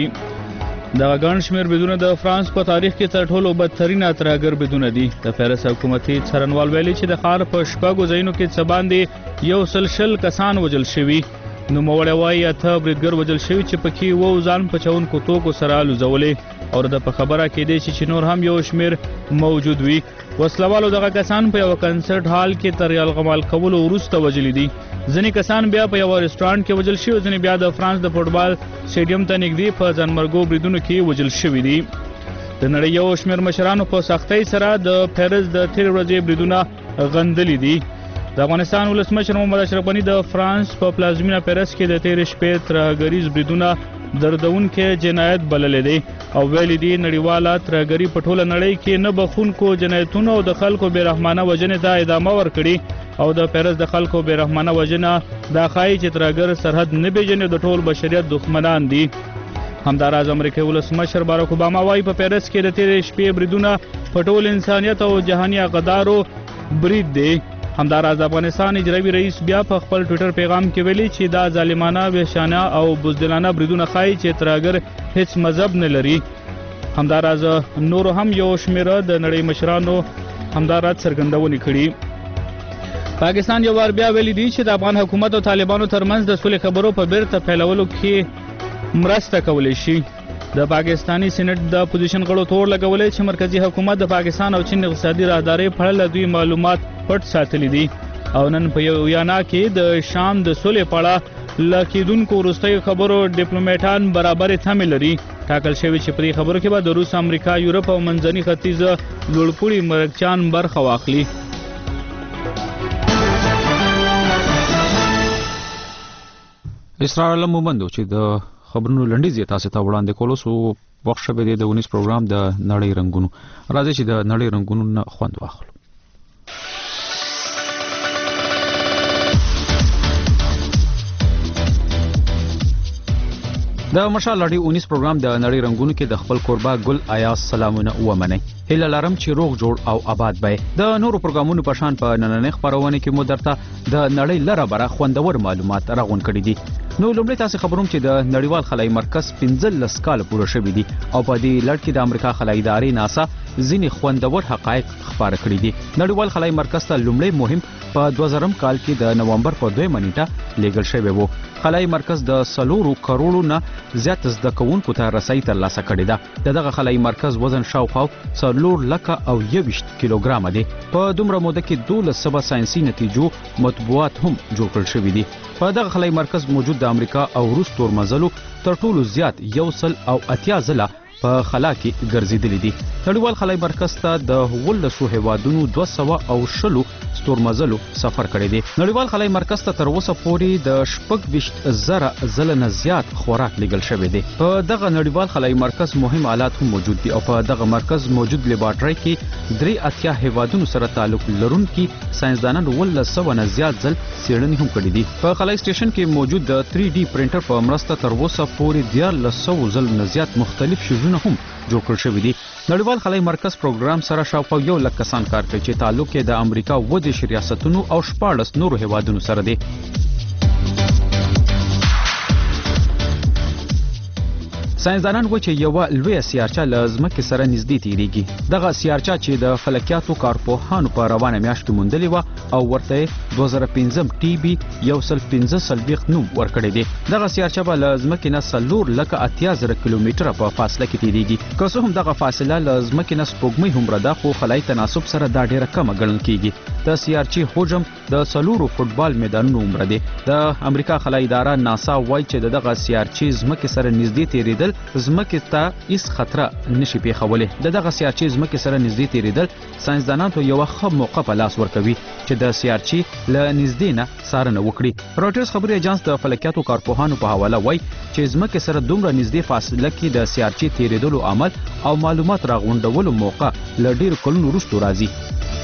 د ګڼ شمېر بریدونه د فرانس په تاریخ کې تر ټولو بدترین ترهګر بریدونه دي. د پیرس حکومتي څارنوال ویلي چې د ښار په شپږو ځایونو کې څباندې یو سل شل کسان وژل شوي. نوموړی وایي اته بریدګر وژل شوي چې پکې اووه ځان پچونکو توکو سره الوزولې او د په خبره کېدی چې نور هم یو شمېر موجود وي. وسلوالو دغه کسان په یو کنسرت هال کې تر یلغمال کولو وروسته وژلي دي. ځینې کسان بیا په یو ریسټورانټ کې وژل شوي، ځینې بیا د فرانس د فوټبال سټیډیم ته نږدې په ځانمرګو بریدونو کې وژل شوي دي. د نړۍ یو شمېر مشرانو په سختۍ سره د پیرس د تېرې ورځې بریدونه غندلي دي. د افغانستان ولسمشر محمد اشرف غني د فرانس په پلازمینه پیرس کې د تېرې شپې ترهګریز بریدونه دردونکي جنایت بللی دی او ویلي دي نړیواله ترهګري په ټوله نړۍ کې نه بخونکو جنایتونو او د خلکو بېرحمانه وژنې ته ادامه ورکړي او د پیرس د خلکو بېرحمانه وژنه دا ښایي چې ترهګر سرحد نه پېژني د ټول بشریت دښمنان دي. همداراز امریکایي ولسمشر باراک اوباما وایي په پیرس کې د تېرې شپې بریدونه په ټول انسانیت او جهاني عقدارو برید دی. همداراز افغانستان اجرایي رئیس بیا په خپل ټویټر پیغام کې ویلي چې دا ظالمانه وحشیانه او بزدلانه بریدونه ښایي چې ترهګر هیڅ مذهب نه لري. همداراز نورو هم یو شمېره د نړۍ مشرانو همداراز څرګندونې کړي. پاکستان یو وار بیا ویلي دی چې د افغان حکومت او طالبانو ترمنځ د سولې خبرو په بیرته پیلولو کې مرسته کولی شي. د پاکستانی سېنات د اپوزیشن غړو تور لګولې چې مرکزی حکومت د پاکستان او چین اقتصادي راهدارۍ په اړه دوی معلومات پټ ساتلي دي او نن په یو ویانا کې د شام د سولې په اړه له کېدونکو وروستیو خبرو ډیپلوماټان برابرې تمې لري. ټاکل شوي چې په دې خبرو کې به د روس، امریکا، یورپ او منځني ختیځ لوړپوړي مرکچیان برخه واخلي. اسرار علم مومند چې د خبرونو لنډیز یې تاسو ته وړاندې کولو سو وخت شوه د ونیس پروګرام د نړۍ رنگونو. راځي چې د نړۍ رنگونو نه خوند واخلو. د مشال اړیو ونیس پروګرام د نړۍ رنگونو کې د خپل قربا ګل آیاز سلامونه ومنئ. هیله لرم چې روغ جوړ او آباد وي. د نورو پروګرامونو په شان په نننۍ خبرونه کې مو درته د نړۍ لره بره خوندور معلومات راغون کړي دي. نو لومړی تاسو خبروم چې د نړیوال خلای مرکز پنځلس کال پوره شوی دی او په دې لړ کې د امریکا خلای ادارې ناسا ځینې خوندور حقایق خبره کړي دي. نړیوال خلای مرکز ته لومړی مهم په دوه زره کال کې د نومبر په دوه نیټه لیږل شوی وو. خلای مرکز د سلورو کروڑو نه زیات زده کوونکو ته رسۍ ترلاسه کړې ده. د دغه خلای مرکز وزن شاوخوا څلور لکه او یویشت کیلوګرامه دی. په دومره موده کې دولس سبا ساينسي نتیجو مطبوعات هم جوړ کړل شوي دي. په دغه خلای مرکز موجود د امریکا او روس تورمزلو تر ټولو زیات یو سل او اتیا ځله په خلا کې ګرځېدلي دي. نړیوال خلای مرکز ته د ولسو هیوادونو دوه سوه او شلو ستورمزلو سفر کړی دی. نړیوال خلای مرکز ته تر اوسه پورې د شپږ ویشت زره ځله نه زیات خوراک لیږل شوی دی. په دغه نړیوال خلای مرکز مهم آلات هم موجود دي او په دغه مرکز موجود لیبارټرۍ کې درې اتیا هیوادونو سره تعلق لرونکي ساينسدانان ولس سوه نه زیات ځل څېړنې هم کړي دي. په خلای سټیشن کې موجود د تھری ډي پرنټر په مرسته تر اوسه پورې دیارلس سوه ځل نه زیات مختلف شیزونه هم جوړ کړل شوی دي. نړیوال خلای مرکز پروګرام سره شاوخوا یو لک کسان کار کوي چې تعلق یې د امریکا و دیش ریاستونو او شپاړس نورو هیوادونو سره دی. ساينسدانان وایي چې یو لوی سیارچه له ځمکې سره نږدې تیریږي دغه سیارچه چې د فلکیاتو کارپوهانو په روانه میاشت کې موندلې و او ورته دوه زره پنځم ټي بي یو سل پنځه څلوېښت نوم ورکړی دی دغه سیارچه به له ځمکې نه څلور لکه اتیا زره کیلومتره په فاصله کې تیریږي که څه هم دغه فاصله له ځمکې نه سپوږمۍ هومره ده خو خلایي تناسب سره دا ډیره کمه ګڼل کیږي د سیارچې حجم د څلورو فوټبال میدانونو عمره دی د امریکا خلایي اداره ناسا وایي چې دغه سیارچې ځمکې سره نږدې تیریدل ځمکې ته هیڅ خطر نشي پیښولی د دغه سیارچې ځمکې سره نږدې تیریدل ساينسدانانو ته یو ښه موقع په لاس ورکوي چې د سیارچې له نږدې نه څارنه وکړي رويټرز خبري اژانس د فلکیاتو کارپوهانو په حواله وایي چې ځمکې سره دومره نږدې فاصله کې د سیارچې تیریدلو عمل او معلومات راغونډولو موقع له ډیرو کلونو وروسته راځي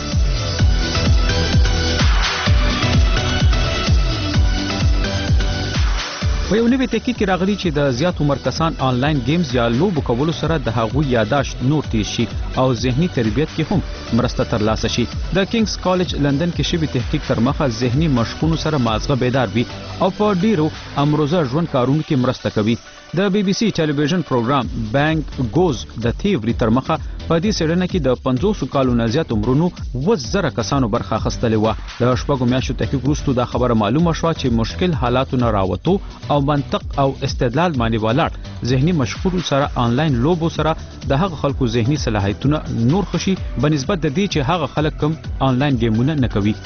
په یو نوي تحقیق کې راغلي چې د زیات عمر کسان آنلاین گیمز یا لوبو کولو سره د هغوی یاداشت نور تیز شي او ذهني تربیت کې هم مرسته ترلاسه شي د کینګز کالج لندن کې شوی تحقیق تر مخه ذهني مشقونو سره مازغه بیدار وي او په ډیرو امروزه ژوند کارونو کې مرسته کوي د بي بي سي ټلویزیون پروګرام بانک ګوز د تیوري تر مخه په دې سړنه کې د پنځوس کالو نه زیات عمرونو وزره کسانو برخه اخیستلې و د شپږو میاشتو تحقیق وروسته دا خبره معلومه شوه چې مشکل حالاتو نه راوتو او منطق او استدلال باندې ولاړ ذهني مشغول سره آنلاین لوبو سره د هغه خلکو ذهني صلاحیتونه نور خشي بنسبت د دې چې هغه خلک کوم آنلاین گیمونه نه کوي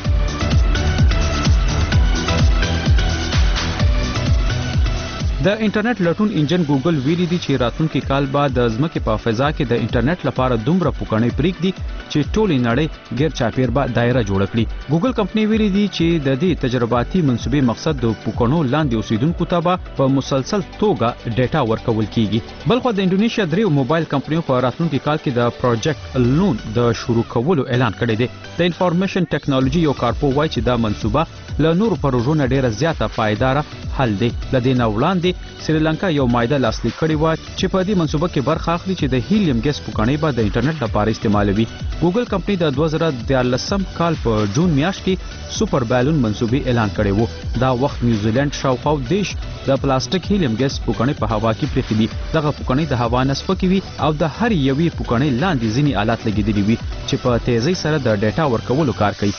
د انټرنیټ لټون انجن ګوګل ویلي دی چې راتلونکي کال بعد د ځمکې په فضا کې د انټرنیټ لپاره دومره پوکڼې پریږدي چې ټولې نړۍ غیر چاپیر به دایره جوړ کړي ګوګل کمپنی ویلي دی چې د دې تجرباتي منسوبې مقصد د پوکڼو لاندې اوسیدونکو ته به په مسلسل توګه ډیټا ورکول کیږي بلخو د انډونیشیا دریو موبایل کمپنیو په راتلونکي کال کې د پروجیکټ لون د شروع کولو اعلان کړی دی د انفارمیشن ټیکنالوژي یو کارپو وایي چې دا منسوبه له نورو پروژو نه ډیره زیاته پایداره حل دی لدې نه وړاندې سریلانکا یو مایده لاسلیک کړی و چې په دې منسوبه کې برخه اخلي چې د هیلیم ګیس پوکڼې به د انټرنیټ لپاره استعمالوي ګوګل کمپنی د دوه زره دیارلسم کال په جون میاشت کې سوپر بالون منسوبې اعلان کړی وو دا وخت نیوزیلند شاوخوا دیش د پلاستیک هیلیم ګیس پوکڼې په هوا کې پرېښې دي دغه پوکڼې د هوا نه سپکې وي او د هر یوې پوکڼې لاندې ځینې آلات لګېدلي وي چې په تیزۍ سره د ډیټا ورکولو کار کوي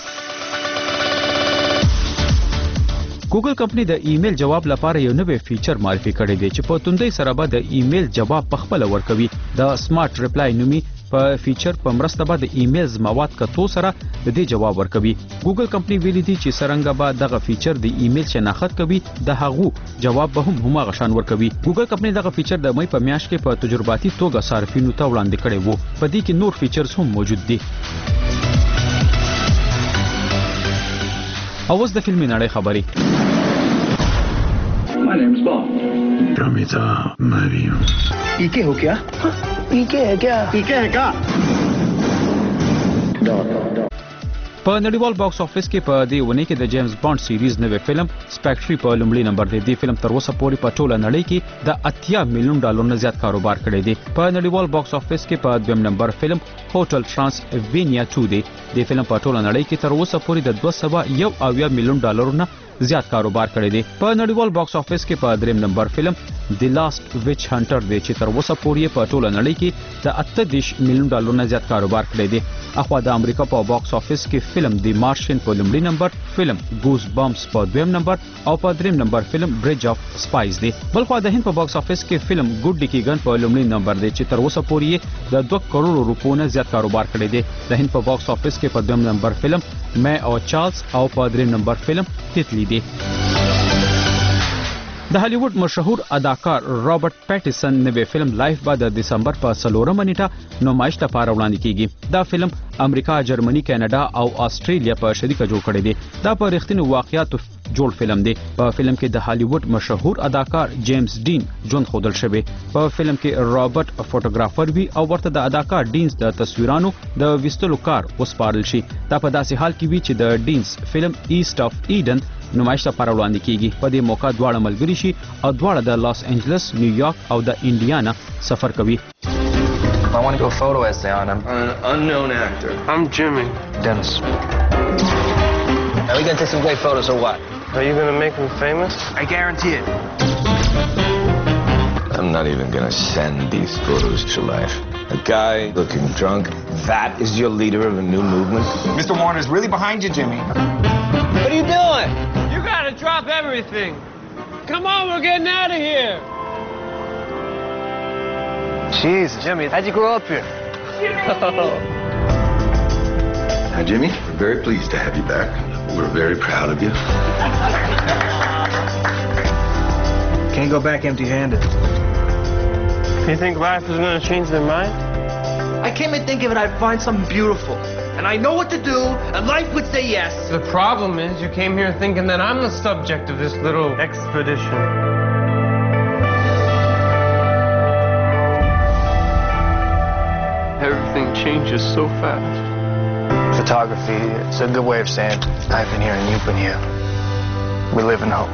ګوګل کمپنی د ایمیل جواب لپاره یو نوی فیچر معرفي کړی دی چې په توندۍ سره به د ایمیل جواب په خپل ورکوي د سمارټ ریپلای نومي په فیچر په مرسته به د ایمیل مواد کتو سره د دې جواب ورکوي ګوګل کمپنی ویلي دی چې څرنګه به دغه فیچر د ایمیل شناخت کوي د هغو جواب به هم هماغه شان ورکوي ګوګل کمپنی دغه فیچر د مې په میاشت کې په تجرباتي توګه صارفینو ته وړاندې کړی وو په دې کې نور فیچرز هم موجود دي اوس د فلمي نړۍ خبري My name's Bond. Pramita Mariam. ¿Y qué हो क्या? ¿Y qué है क्या? ¿Y qué है क्या? په نړیوال باکس افیس کې په دې ونې کې د جیمز بانډ سیریز نوې فلم سپیکټري په لومړي نمبر دی د فلم تر اوسه پورې په ټوله نړۍ کې د اتیا میلیون ډالر نه زیات کاروبار کړی دی په نړیوال باکس افیس کې په دویم نمبر فلم هوټل ترانسوینیا ټو دی د فلم په ټوله نړۍ کې تر اوسه پورې د دوه سوه یو اویا میلیون ډالر نه زیات کاروبار کړی دی په نړیوال باکس افیس کې په دریم نمبر فلم دی لاست ویچ هانټر دی چې تر اوسه پورې په ټوله نړۍ کې د اته دېرش میلیون ډالر نه زیات کاروبار کړی دی اخوا د امریکا په باکس افیس کې فلم دی مارشن په لومړي نمبر فلم ګوز بامپس په دویم نمبر او په دریم نمبر فلم برج اف سپایس دی بلخو د هند په باکس افیس کې فلم ګډ ډیکیګن په لومړي نمبر دی چې تر اوسه پورې د دوه کروڑ روپو نه زیات کاروبار کړی دی د هند په باکس افیس کې په دویم نمبر فلم مې او چارلز او په دریم نمبر فلم تتلی دی د هالیوډ مشهور اداکار رابرټ پیټیسن نوې فلم لایف به د دسمبر په څلورمه نیټه نمایش لپاره وړاندې کیږي دا فلم امریکا، جرمني، کاناډا او استرالیا په شریکه جوړ کړی دی دا په رښتینو واقعیاتو جوړ فلم دی په فلم کې د هالیوډ مشهور اداکار جیمز ډین ژوند ښودل شوی په فلم کې رابرټ فوټوګرافر وي او ورته د اداکار ډینز د تصویرانو د ویستلو کار وسپارل شي دا په داسې حال کې وي چې د ډینز فلم ایست اف ایډن نمایش لپاره وړاندې کیږي په دې موقع دواړه ملګري شي او دواړه د لاس انجلس، نیویارک او د انډیانا سفر کوي I want to do a photo essay on him. An unknown actor. I'm Jimmy. Dennis. Are we going to take some great photos or what? Are you going to make him famous? I guarantee it. I I'm not even gonna send these photos to life. A guy looking drunk, that is your leader of a new movement? Mister Warner's really behind you, Jimmy. What are you doing? You gotta drop everything. Come on, we're getting out of here. Jeez, Jimmy, how'd you grow up here? Hi, Jimmy. We're very pleased to have you back. We're very proud of you. Can't go back empty-handed. You think life is gonna change their mind? I came in thinking that I'd find something beautiful. And I know what to do, and life would say yes. The problem is you came here thinking that I'm the subject of this little expedition. Everything changes so fast. Photography, it's a good way of saying I've been here and you've been here. We live in hope.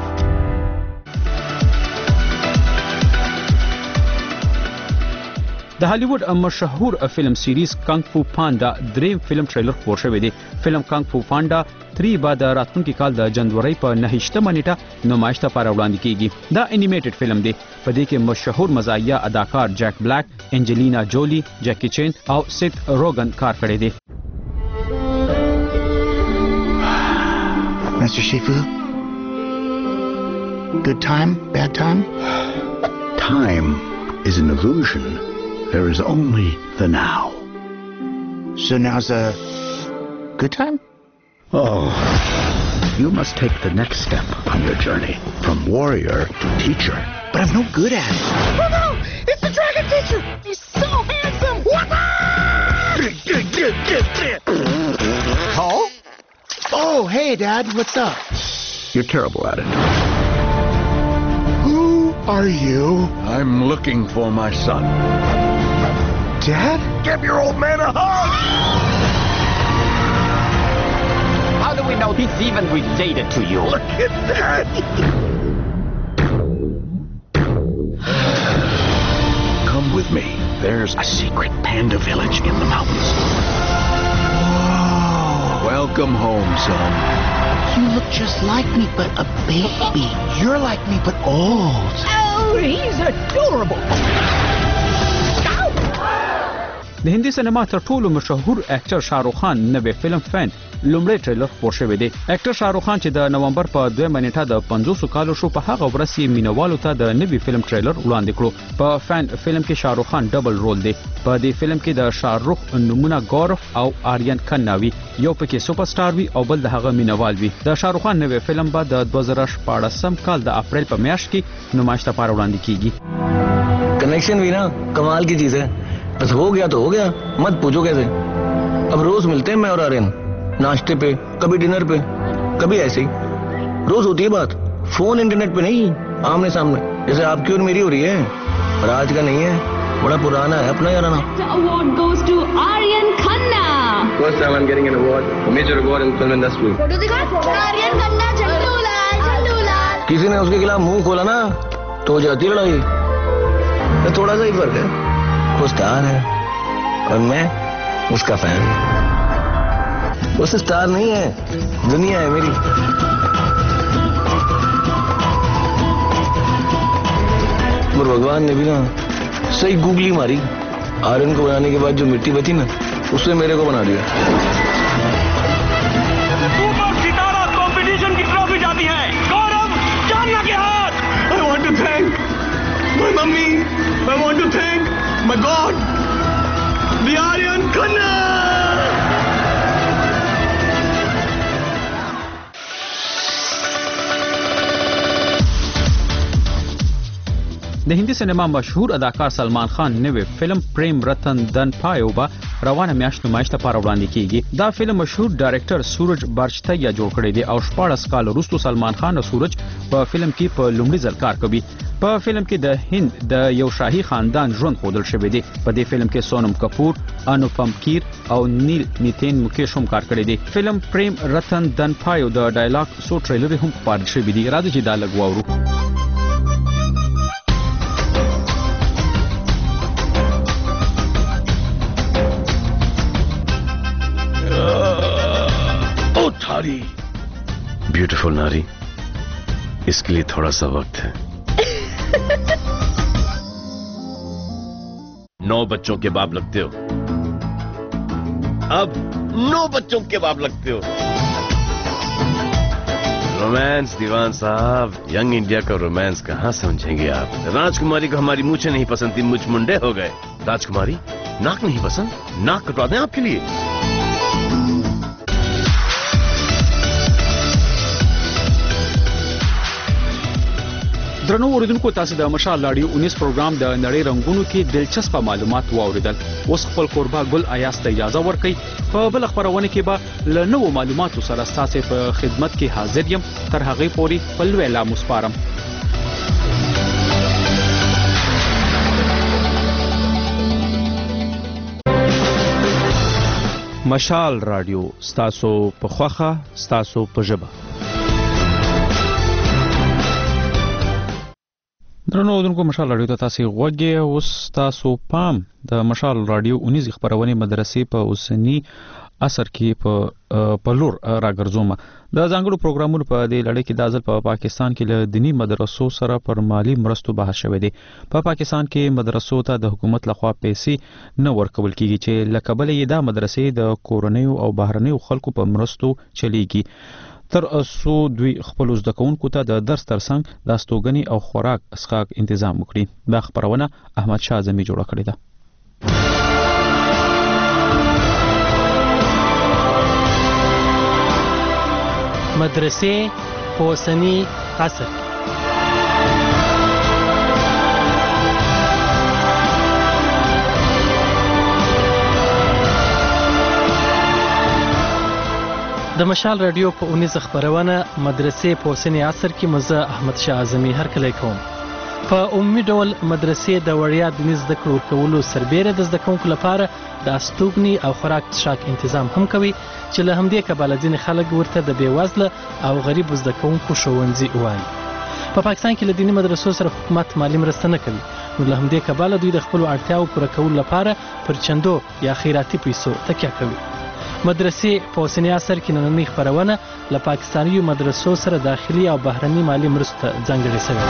د هالیوډ مشهور فلم سیریز کانګ فو پاندا دریم فلم ټریلر خپور شوی دی. فلم کانګ فو پاندا تری به د راتلونکي کال د جنوري په نهشتمه نیټه نمایش ته لپاره وړاندې کیږي. دا انیمیټډ فلم دی. په دې کې مشهور مزاحیه اداکار جک بلیک، انجلینا جولی، جکی چین او سیت روگن کار کړی دی. Mister Shifu? Good time? Bad time? Time is an illusion. There is only the now. So now's a good time? Oh, you must take the next step on your journey from warrior to teacher. But I'm no good at it. Oh no! It's the dragon teacher! He's so handsome! Paul? Oh, hey, Dad. What's up? You're terrible at it. Who are you? I'm looking for my son. Dad? Give your old man a hug! How do we know he's even related to you? Look at that! Come with me. There's a secret panda village in the mountains. Whoa. Welcome home, son. You look just like me, but a baby. You're like me, but old. Oh, he's adorable. د هندي سینما تر ټولو مشهور اکټر شاهرخ خان نوې فلم فین لومړی ټریلر خپور شوی دی. اکټر شاهرخ خان چې د نومبر په دویمه نیټه د پنځوس کالو شو په هغه ورځ یې مینوالو ته د نوې فلم ټریلر وړاندې کړو. په فین فلم کې شاهرخ خان ډبل رول دی. په دې فلم کې د شاهرخ نمونه ګورف او آریان کناوي یو پکې سوپر سٹار وي او بل د هغه مینوال وي. د شاهرخ خان نوې فلم به د دوه زره شپاړسم کال د اپریل په میاشت کې نمایش ته لپاره وړاندې کیږي. Connection भी ना कमाल की चीज है. बस हो गया तो हो गया, मत पूछो कैसे. अब रोज मिलते हैं मैं और आर्यन, नाश्ते पे, कभी डिनर पे, कभी ऐसे ही रोज होती है बात. फोन इंटरनेट पे नहीं, आमने सामने, जैसे आपकी और मेरी हो रही है. पर आज का नहीं है, बड़ा पुराना है अपना याराना. The award goes to Aryan Khanna. First time I'm getting an award, a major award in film industry. Photo दिखा. Aryan Khanna Jhandulal Jhandulal. किसी ने उसके खिलाफ मुंह खोला ना तो हो जाती लड़ाई. तो थोड़ा सा ही फर्क है. वो स्टार है और मैं उसका फैन. वो स्टार नहीं है, दुनिया है मेरी. और भगवान ने भी ना सही गूगली मारी. आर्यन को बनाने के बाद जो मिट्टी बची ना उससे मेरे को बना दिया. सुपर सितारा कंपटीशन की ट्रॉफी जाती है गौरव चांदना के हाथ. I want to thank my mummy. I want to thank my God, the Aryan Khanna. د هندي سینما مشهور اداکار سلمان خان نوې فلم پریم رتن دن پایو به روانه میاشت نمایش ته لپاره وړاندې کیږي. دا فلم مشهور ډایرکټر سورج بارچتیا جوړ کړی دی او شپاړس کال وروسته سلمان خان او سورج په فلم کې په لومړي ځل کار کوي. په فلم کې د هند د یو شاهي خاندان ژوند ښودل شوی دی. په دې فلم کې سونم کپور، انوپم کیر او نیل نیتین مکیش هم کار کړی دی. فلم پریم رتن دن پایو د ډایلاګ سو ټریلر هم خپاره شوی دی. راځي چې دا لږ واورو. Beautiful नारी, इसके लिए थोड़ा सा वक्त है. नौ बच्चों के बाप लगते हो, अब नौ बच्चों के बाप लगते हो। रोमांस दीवान साहब, यंग इंडिया का रोमांस कहाँ समझेंगे आप? राजकुमारी को हमारी मूछें नहीं पसंद थी, मुझ मुंडे हो गए। राजकुमारी नाक नहीं पसंद, नाक कटवा दें आपके लिए। درنو اوریدونکو تاسو د مشال لاډیو انیس پروګرام د نړۍ رنگونو کې دلچسپ معلومات واوریدل. اوس خپل قربا ګل ایاس ته اجازه ورکړئ. په بل خبرونه کې به له نوو معلوماتو سره تاسو په خدمت کې حاضر یم. تر هغه پورې خپل ویلا مسپارم. مشال رادیو ستاسو په خوخه ستاسو په ژبه. درنو اوریدونکو مشال رادیو ته تاسو غوږی. اوس تاسو پام د مشال رادیو انیس خبرونه مدرسې په اوسنی اثر کې په پلور راګرځوم. د ځانګړو پروګرامونو په دې لړۍ کې د ځل په پاکستان کې له دینی مدرسو سره پر مالی مرستو بحث شوی دی. په پا پاکستان کې مدرسو ته د حکومت لخوا پیسې نه ورکول کیږي چې لکه بل یې دا مدرسې د کورنیو او بهرنیو خلکو په مرستو چلیږي. تر اوسه دوی خپل زده کوونکو ته د درس ترڅنګ د استوګنې او خوراک اسخاق تنظیم وکړي. دا خبرونه احمد شاه اعظمي جوړه کړې ده. مدرسې په اوسني عصر د مشال رادیو په اونیز خبرونه مدرسې په اوسني عصر کې مزه احمد شاه اعظمي هر کله کوم. په عمومي ډول مدرسې د وړیا دیني زده کړو کولو سربېره د زده کوونکو لپاره د استوګنې او خوراک څښاک تنظیم هم کوي چې له همدې کبله ځینې خلک ورته د بېوزله او غریبو زده کوونکو ښوونځي وایي. په پاکستان کې له دیني مدرسو سره حکومت مالی مرسته نه کوي، نو له همدې کبله دوی د خپلو اړتیاو پوره کولو لپاره پر چندو یا خیراتي پیسو تکیه کوي. مدرسې په اوسني عصر کې نننۍ خپرونه له پاکستاني مدرسو سره داخلي او بهرني مالی مرستو ته ځانګړې شوې.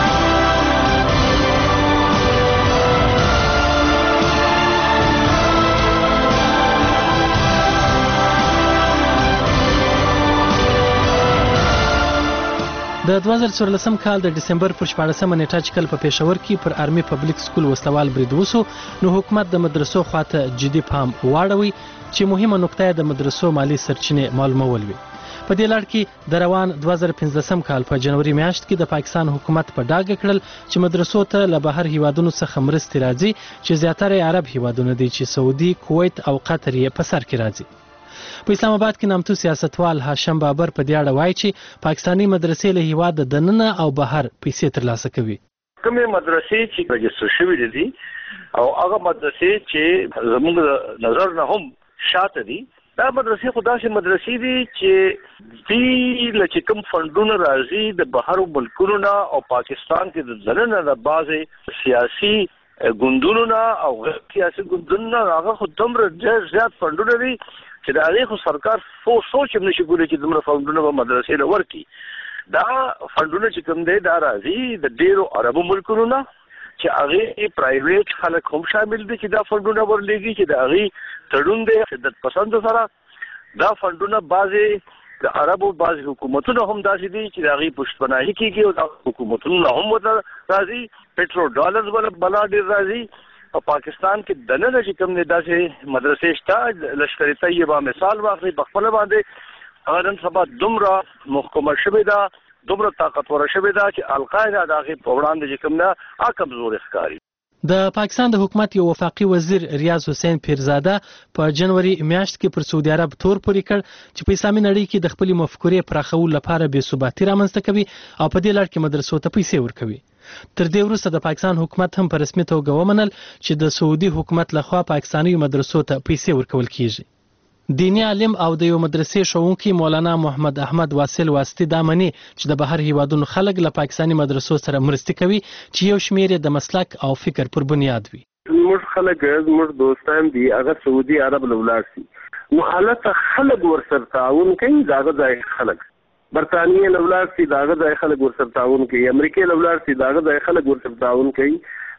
د دوه زره څوارلسم کال د ډسمبر پر شپاړسمه نیټه چې کله په پېښور کې پر آرمي پبلیک سکول وسلوال برید وسو، نو حکومت د مدرسو خواته جدي پام واړوي چې مهمه نقطه د مدرسو مالی سرچینې معلومول وي. په دې لړ کې د روان دوه زره پنځلسم کال په جنوري میاشت کې د پاکستان حکومت په ډاګه کړل چې مدرسو ته له بهر هیوادونو څخه مرستې راځي چې زیاتره عرب هیوادونه دي چې سعودي، کویت او قطر یې په سر کې راځي. په اسلام آباد کې نامتو سیاستوال هاشم بابر په دې اړه وایي چې پاکستاني مدرسې له هیواد د دننه او بهر پیسې ترلاسه کوي. کومې مدرسې چې رجسټر شوي دي او هغه مدرسې چې زموږ نظر نه هم شاته دي، دا مدرسې خو داسې مدرسې دي چې دوی له چې کوم فنډونه راځي د بهرو ملکونو نه او پاکستان کې د دننه د بعضې سیاسي ګوندونو نه او غیر سیاسي ګوندونو نه هغه خو دومره ډېر زیات فنډونه دي چې د هغې خو سرکار سوچ هم نشي کولی چې دومره فنډونه به مدرسې له ورکړي. دا فنډونه چې کوم دی دا راځي د ډېرو عربو ملکونو نه چې هغې پرایویټ خلک هم شامل دي چې دا فنډونه ورلېږي چې د هغې تړون دی شدت پسندو سره. دا فنډونه بعضې د عربو بعضې حکومتونه هم داسې دي چې د هغې پشتپناهي کېږي او دا حکومتونه هم ورته راځي. پټرو ډالرز بلا ډېر راځي. په پاکستان کې دننه چې کوم دی داسې مدرسې شته. لشکر طیبه مثال واخلئ، په خپله باندې هغه نن سبا دومره محکومه شوې ده، دومره طاقتوره شوې ده چې القاعده د هغې په وړاندې چې کوم ده هغه کمزورې ښکاري. د پاکستان د حکومت یو وفاقي وزیر ریاض حسین پیرزاده په جنوري میاشت کې پر سعودي عرب تور پورې کړ چې په اسلامي نړۍ کې د خپلې مفکورې پراخولو لپاره بې ثباتي رامنځته کوي او په دې لړ کې مدرسو ته پیسې ورکوي. تر دې وروسته د پاکستان حکومت هم په رسمي توګه ومنل چې د سعودي حکومت لخوا پاکستاني مدرسو ته پیسې ورکول کیږي. دینی عالم او د یو مدرسې ښوونکی مولانا محمد احمد واصل واسطي دا مني چې د بهر هیوادونو خلک له پاکستاني مدرسو سره مرستې کوي چې یو شمېر یې د مسلک او فکر پر بنیاد وي. موږ خلک زموږ دوستان دي هغه سعودي عرب له ولاړ شي، نو هلته خلک ورسره تعاون کوي، د هغه ځای خلک برطانیې له ولاړ شي، د هغه ځای خلک ورسره تعاون کوي، امریکې له ولاړ شي، د هغه ځای خلک ورسره تعاون کوي.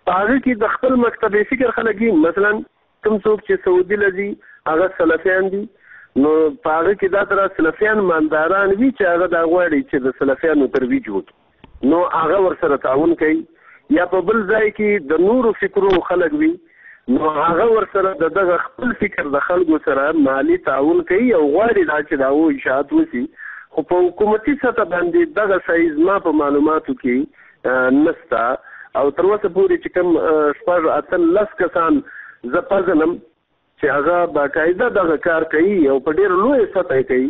هغه کې د خپل مکتب فکر خلک مثلا کوم څوک چې سعودي لذي هغه سلفیان دي نو هغه کې دا تر سلفیان مالداران وی چې هغه دا غواړي چې د سلفیانو ترویج وکړي نو هغه ورسره تعاون کوي یا په بل ځای کې د نورو فکرونو خلک وي نو هغه ورسره د دغه خپل فکر د خلکو سره مالی تعاون کوي او غواړي دا چې دا و اشاعت وسی خو په حکومتي سطح باندې دغه سایز ما په معلوماتو کې نستا او تر اوسه پورې چې کوم شپږ اتل لس کسان زه پزنم چې هغه باقاعده دغه کار کوي او په ډېر لوی سطح کوي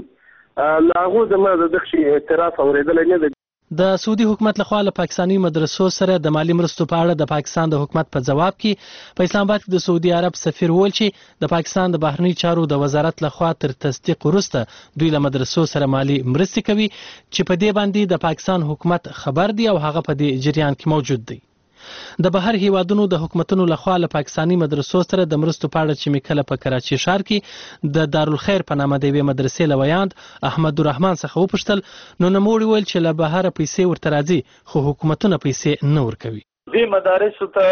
لا هغه زما د دغه اعتراف اوریدل نه ده. د سعودي حکومت لخوا له پاکستاني مدرسو سره د مالی مرستو په اړه د پاکستان د حکومت په جواب کې په اسلام آباد کې د سعودي عرب سفیر وویل چې د پاکستان د بهرنی چارو د وزارت لخوا تر تصدیق وروسته دوی له مدرسو سره مالی مرستې کوي چې په دې باندې د پاکستان حکومت خبر دی او هغه په دې جریان کې موجود دی. د بهر هیوادونو د حکومتونو لخوا له پاکستاني مدرسو سره د مرستو په اړه چې میکله په کراچي ښار کې د دارالخیر په نامه د یوې مدرسې له ویاند احمد الرحمن څخه وپوښتل نو نوموړي وویل چې له بهره پیسې ورته راځي خو حکومتونه پیسې نه ورکوي. دې مدارسو ته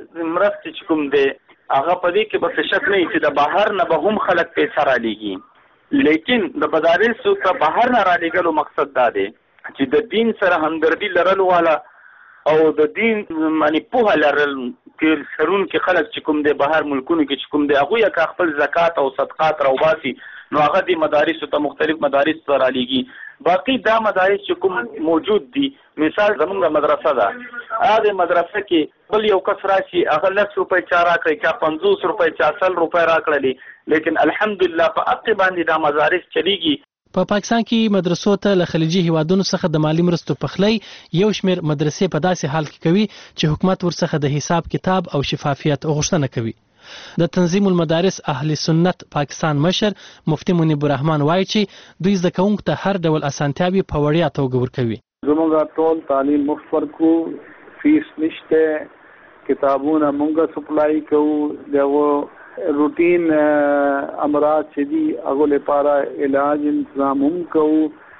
مرستې چې کوم دی هغه په دې کې به شک نه چې د بهر نه به هم خلک پیسې رالیږي لیکن د مدارسو ته بهر نه رالیږلو مقصد دا دی چې د دین سره همدردي لرلو والا او د دین معنی په لرل کې سرون کې خلک چې کوم دی بهر ملکونو کې چې کوم دی هغه یا خپل زکات او صدقات راوباسي نو هغه د مدارس ته مختلف مدارس ته رالیږي باقي دا مدارس چې کوم موجود دي مثال زموږ مدرسه ده هغه مدرسه کې بل یو کس راشي هغه لس روپۍ چا راکړي چا پنځوس روپۍ چا سل روپۍ راکړلي لیکن الحمدلله په اقتی باندې دا مدارس چلیږي. په پاکستان کې مدرسو ته له خلیجي هیوادونو څخه د مالی مرستو پخلی یو شمیر مدرسې په داسې حال کې کوي چې حکومت ورڅخه د حساب کتاب او شفافیت غوښتنه کوي. د تنظیم المدارس اهل سنت پاکستان مشر مفتي منیب الرحمن وایي چې دوی زده کوونکو ته هر ډول اسانتیاوي په وړیا توګه ورکوي. زموږ ټول تعلیم مفت کو فیس نشته کتابونه مونږه سپلای کوو دغه روټین امراض چې دي هغه لپاره علاج انتظام هم کوو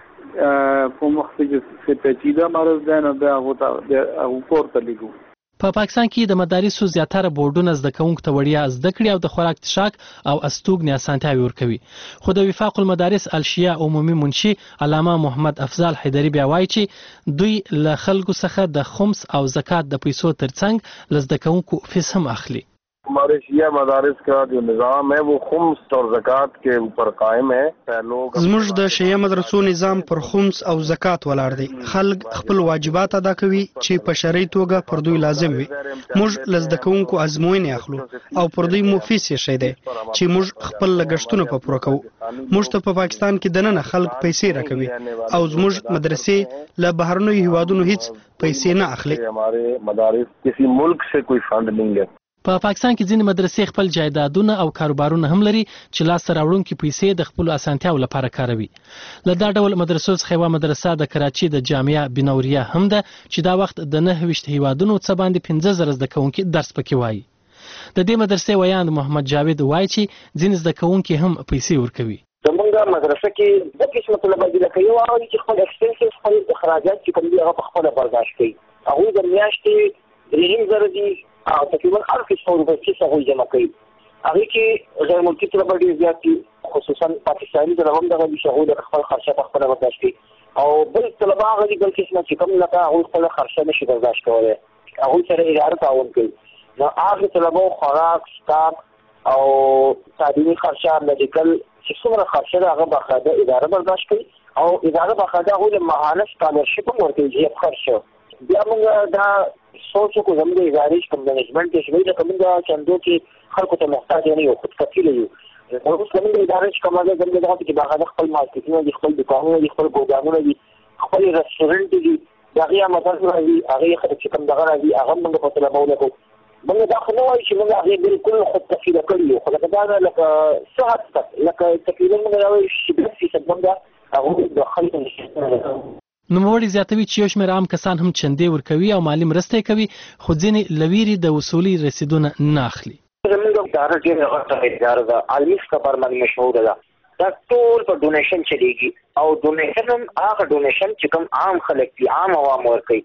په وخت کې پیچیده مرض ده نو دا هغه پورته لګو. په پاکستان کې د مدارسو زیاتره بورډونه زده کوونکو ته وړیا زده کړې او د خوراک تشاک او استوګنې اسانتیاوې ورکوي خو د وفاق المدارس الشیعه عمومي منشي علامه محمد افضل حیدری بیا وایي چې دوی له خلکو څخه د خمس او زکات د پیسو ترڅنګ له زده کوونکو فیس هم اخلي. हमारे शिया मदारिस का जो निज़ाम है वो खुम्स और ज़कात के ऊपर कायम है. زموږ د شیعه مدرسو نظام پر خمس او زکات ولاړ دی. خلک خپل واجبات ادا کوي چې په شرعي توګه پر دوی لازم وي. موږ لزده کوونکو ازموینې اخلو او پر دوی مو فیس یې شي دی چې موږ خپل لګښتونه په پوره کوو. موږ ته په پاکستان کې دننه خلک پیسې راکوي او زموږ مدرسې له بهرنیو هیوادونو هیڅ پیسې نه اخلي. हमारे मदारिस किसी मुल्क से कोई फंड नहीं है. په پاکستان کې ځینې مدرسې خپل جایدادونه او کاروبارونه هم لري چې لاسته راوړونکي پیسې د خپلو اسانتیاو لپاره کاروي. له دا ډول مدرسو څخه یوه مدرسه د کراچي د جامعه بنوریه هم ده چې دا وخت د نهه ویشت هیوادونو څه باندې پنځه زره زده کوونکي درس پکې وایي. د دې مدرسې ویاند محمد جاوید وایي چې ځینې زده کوونکي هم پیسې ورکوي. زمونږ مدرسه کې د قسمه طلبه دي لکه یو هغه چې خپل اکسپنسز خپل اخراجات چې کوم دي هغه په خپله برداشت کوي. هغوی د میاشتې درېیم زره دي او تقریبا هر قسم روپۍ فیس هغوی جمع کوي. هغې کې غیر ملکي طلبه ډېر زیات دي خصوصا پاکستاني طلبه هم دغه دي چې هغوی د خپل خرچه په خپله برداشت کوي او بل طلبه هغه دي بل قسمه چې کوم لکه هغوی خپله خرچه نشي برداشت کولی هغوی سره اداره تعاون کوي. نو هغې طلبو خوراک سټاپ او تعلیمي خرچه میډیکل چې څومره خرچه ده هغه باقاعده اداره برداشت کوي او اداره باقاعده هغوی له ماهانه سکالرشپ هم ورکوي زیات خرچه. بیا موږ دا سوچ کو زموږ د ادارې کوم منیجمنت کې شوی لکه موږ چندو کې خلکو ته محتاج نه یو خودکفیله یو. اوس زموږ د ادارې چې کوم هغه زموږ دغه کې باغ خپل مارکیټونه دي خپل دکانونه دي خپل ګودامونه دي خپل رستورانت دي دغه مدرسې راځي هغه خلک چې کوم دغه راځي هغه موږ په طلبه ولګو. موږ دا خو نه وایو چې موږ هغې بالکل خودکفیله کړي یو خو لکه دا لکه څه حد تک لکه تقریبا موږ دا وایو چې دس فیصد موږ هغوی د خلکو نوموړي زیاتوي چې یو شمېر عام کسان هم چندې ورکوي او مالي مرستې کوي خو ځینې له ویرې د وصولي رسیدونه نه اخلي. زموږ اداره ډېره غټه اداره ده عالمي سطح باندې مشهوره ده. دا ټول په ډونیشن چلیږي او ډونیشن هم هغه ډونیشن چې کوم عام خلک دي عام عوام ورکوي.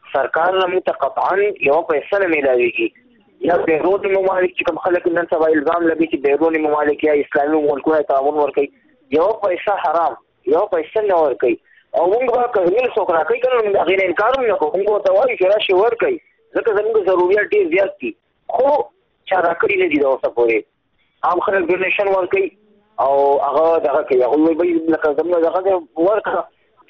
سرکار نه موږ ته قطعا یو پیسه نه میلاویږي یا بیروني ممالک چې کوم خلک نن سبا الزام لګي چې بیروني ممالک یا اسلامي ملکونه تعاون ورکوي یو پیسه حرام یو پیسه نه ورکوي او موږ به کله څوک راکوي کنه موږ هغه نه انکار نه کوو موږ ته وایي چې راشي ورکوي ځکه زموږ ضرورت ډیر زیات دي خو چا راکړي نه دي دا اوسه پورې عام خلک ډونیشن ورکوي او هغه دغه کوي هغه به لکه زموږ دغه ورکړه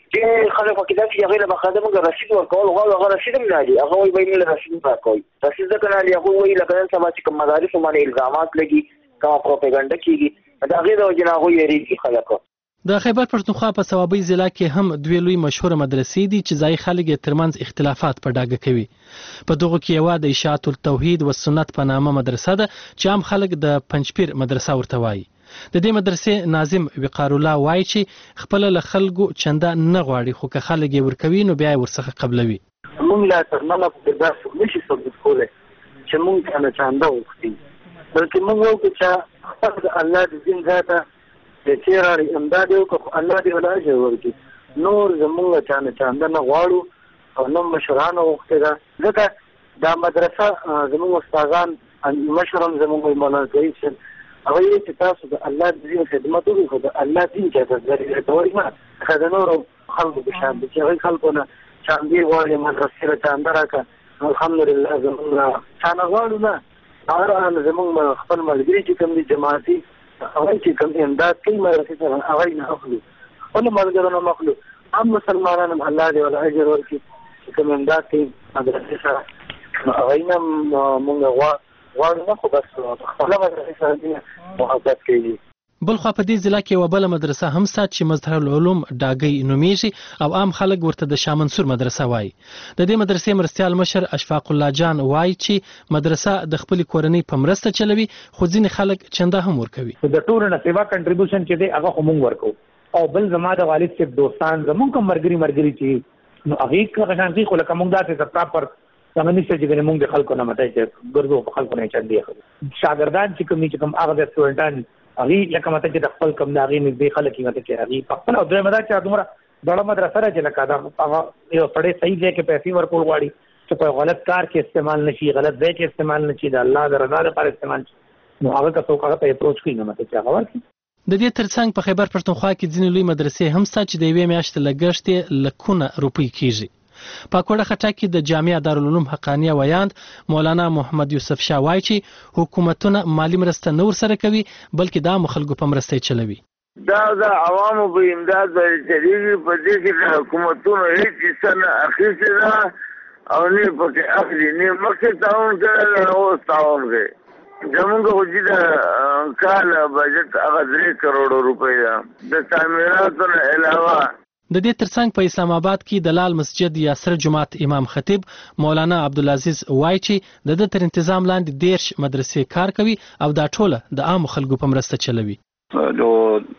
چې خلک پکې دا چې هغه له مخه موږ رسید ورکول غواړو هغه رسید هم نه دي هغه وایي به موږ رسید راکوي رسید ځکه نه دي هغه وایي لکه نن سبا چې کوم مدارس باندې الزامات لګي کومه پروپاګاندا کېږي د هغې د وجې نه هغوی یېرېږي خلک د خیبر پښتونخوا په صوابۍ ضلع کې هم دوې لوی مشهوره مدرسې دي چې ځایي خلک یې ترمنځ اختلافات په ډاګه کوي په دغو کې یوه د اشاعت التوحید و سنت په نامه مدرسه ده چې عام خلک د پنجپیر مدرسه ورته وایي د دې مدرسې ناظم وقار الله وایي چې خپله له خلکو چنده نه غواړي خو که خلک یې ورکوي نو بیا یې ورڅخه قبلوي موږ لا تر ننه په داسې نشي ثبوت کولی چې موږ ته نه چنده وغوښتي بلکې موږ وایو چې خپل د الله د دین ذاته چې چېرې امداد یې وکړو خو الله دې ول اجر ورکړي نور زموږ چا نه چنده نه غواړو او نه مشرانو غوښتې ده ځکه دا مدرسه زموږ استادان مشر هم زموږ مولانا ضعیف صاحب هغه یې چې تاسو د الله د دین خدمت وکړئ خو د الله دین چاته ضروري ته ورمه ښه د نورو خلکو په شان دي چې هغوی خلکو نه چاندې غواړي مدرسې له چانده راکړه الحمدلله زموږ چا نه غواړو نه هغه زموږ خپل ملګري چې کوم دي جماعتي هغوی چې کوم امداد کوي مدرسې سره هغوی نه اخلو خپلو ملګرو نه مخلو هم مسلمانان هم الله دې ول اجر ورکړي چې کوم امداد کوي مدرسې سره نو هغوی نه مونږ غواړو نه خو بس خپله مدرسې سره دې محبت کوي بل خوا په دې ضلع کې یوه بله مدرسه هم سته چې مظهر العلوم ډاګۍ نومیږي او عام خلک ورته د شاه منصور مدرسه وایي د دې مدرسې مرستیال مشر اشفاق الله جان وایي چې مدرسه د خپلې کورنۍ په مرسته چلوي خو ځینې خلک چنده هم ورکوي د ټولو نه سیوا کنټریبیوشن چې دی هغه خو موږ ورکوو او بل زما د والد صاحب دوستان زموږ کوم ملګري ملګري چې نو هغې هغه شان دي خو لکه موږ داسې د پراپر څنګه نشته چې موږ د خلکو نه مټی چې ګرځو په خلکو نه چندې اخلو شاګردان چې کوم چې کوم هغه د سټوډنټان هغې لکه مته چې د خپل کوم د هغې نږدې خلک یې مته چې هغې په خپله او دویمه دا چې دومره دوړه مدرسه ده چې لکه دا هغه یو سړی صحیح ځای کې پیسې ورکول غواړي چې په غلط کار کې استعمال نه شي غلط ځای کې استعمال نه شي د الله د رضا لپاره استعمال شي نو هغه که څوک هغه ته اپروچ کوي نو مته چې هغه ورکړي د دې ترڅنګ په خیبر پښتونخوا کې ځینې لوی مدرسې هم شته چې د یوې میاشتې لګښت یې لکونه روپۍ کېږي په کوړه خټه کې د جامعه دارالعلوم حقانیه ویاند مولانا محمد یوسف شاه وایي چې حکومتونه مالی مرسته نه ورسره کوي بلکې د عامو خلکو په مرسته یې چلوي دا د عوامو په امداد باندې چلېږي په دې کې د حکومتونو هېڅ حصه نه اخیستې ده او نه پکې اخلي نه مخکې تعاون کړی نه اوس تعاون کوي زمونږ خو چې د کال بجټ هغه درې کروړو روپۍ ده د تعمیراتو نه علاوه د دې ترڅنګ په اسلام آباد کې د لال مسجد یا سره جماعت امام خطیب مولانا عبدالعزیز وایي چې د ده تر انتظام لاندې دیرش مدرسې کار کوي او دا ټوله د عامو خلکو په مرسته چلوي جو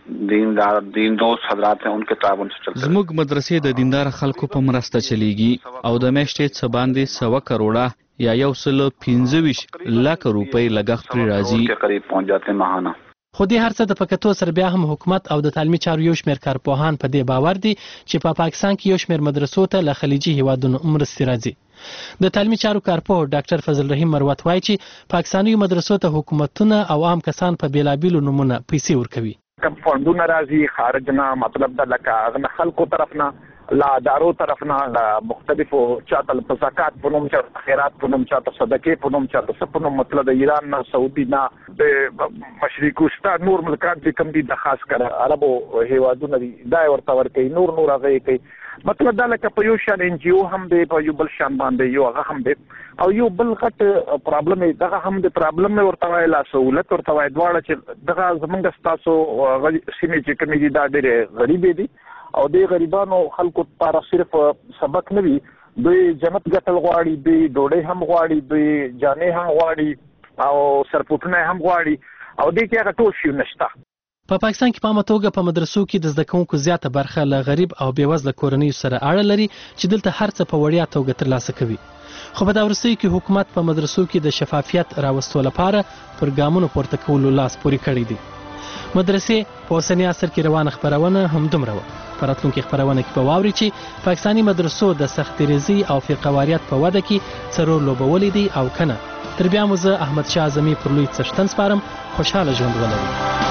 دیندار دین دوست حضرات ہیں ان کے تعاون سے چلتا ہے زموږ مدرسې د دیندار خلکو په مرسته چلیږي او د میاشتې څه باندې سوه کروړه یا یو سل پنځه ویشت لکه روپۍ لګښت پرې راځي قریب پہنچ جاتے ہیں ماهانه خو دې هر څه د پکتو سره بیا هم حکومت او د تعلیمي چارو یو شمېر کارپوهان په دې باور دي چې په پا پاکستان کې یو شمېر مدرسو ته له خلیجي هیوادونو مرستې راځي د تعلیمي چارو کارپوه ډاکټر فضل رحیم مروت وایي چې پاکستاني مدرسو ته حکومتونه او عام کسان په بیلابیلو نومونه پیسې ورکوي کوم فندونه راځي خارج نه مطلب د لکه هغه خلکو طرف نه لا دارو طرف نه لا مختلفو چاته په زکات په نوم چاته خیرات په نوم چاته صدقې په نوم چاته څه په نوم مطلب د ایران نه سعودي نه د مشرق وسطا نور ملکات چې کوم دي د خاص کر عربو هیوادونه دي دا ورته ورکوي نور نور هغه کوي مطلب دا لکه په یو شان ان جی او هم دی په یو بل شان باندې یو هغه هم دی او یو بل غټ پرابلم دغه هم د پرابلم ورته وایي لا سہولت ورته وایي دواړه چې دغه زمونږ ستاسو سیمې چې کومې دي دا ډېرې غریبې دي او د غریبانو خلکو لپاره صرف سبق نه وي دوی جنت ګټل غواړي دوی ډوډۍ هم غواړي دوی جامې هم غواړي او سرپوټونه هم غواړي او دې کې هغه ټول شی نشته په پاکستان کې په عامه توګه په مدرسو کې د زده کوونکو زیاته برخه له غریب او بېوزله کورنیو سره اړه لري چې دلته هر څه په وړیا توګه ترلاسه کوي خو په دا وروستیو کې حکومت په مدرسو کې د شفافیت راوستو لپاره پر ګامونو پورته کولو لاس پورې کړی دی مدرسې په اوسني عصر کې روانه خپرونه همدومره وه په راتلونکي خپرونه کې به واوري چې پاکستاني مدرسو د سختریزي او فرقواریت په وده کې څه رول لوبولی دی او کنه. تر بیا مو زه احمد شاه اعظمي پر لوی څښتن سپارم. خوشحاله ژوند ولرئ.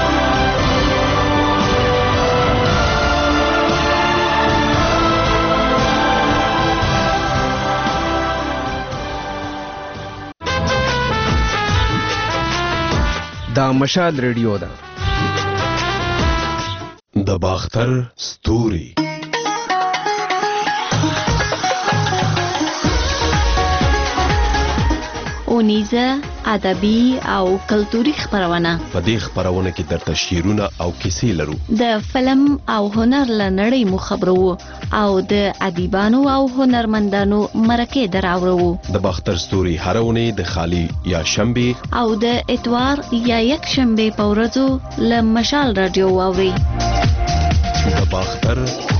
دا مشال ریډیو ده. د باختر ستوري اونیزه ادبي او کلتوري خبرونه. په دې خبرونه کې درته شعرونه او کیسې لرو. د فلم او هنر لنړۍ مو خبرو او د ادیبانو او هنرمندانو مرکه دراورو. د باختر ستوري هرونه د خالی یا شنبه او د اتوار یا یک شنبه په ورځو له مشال رادیو واوري. د باختر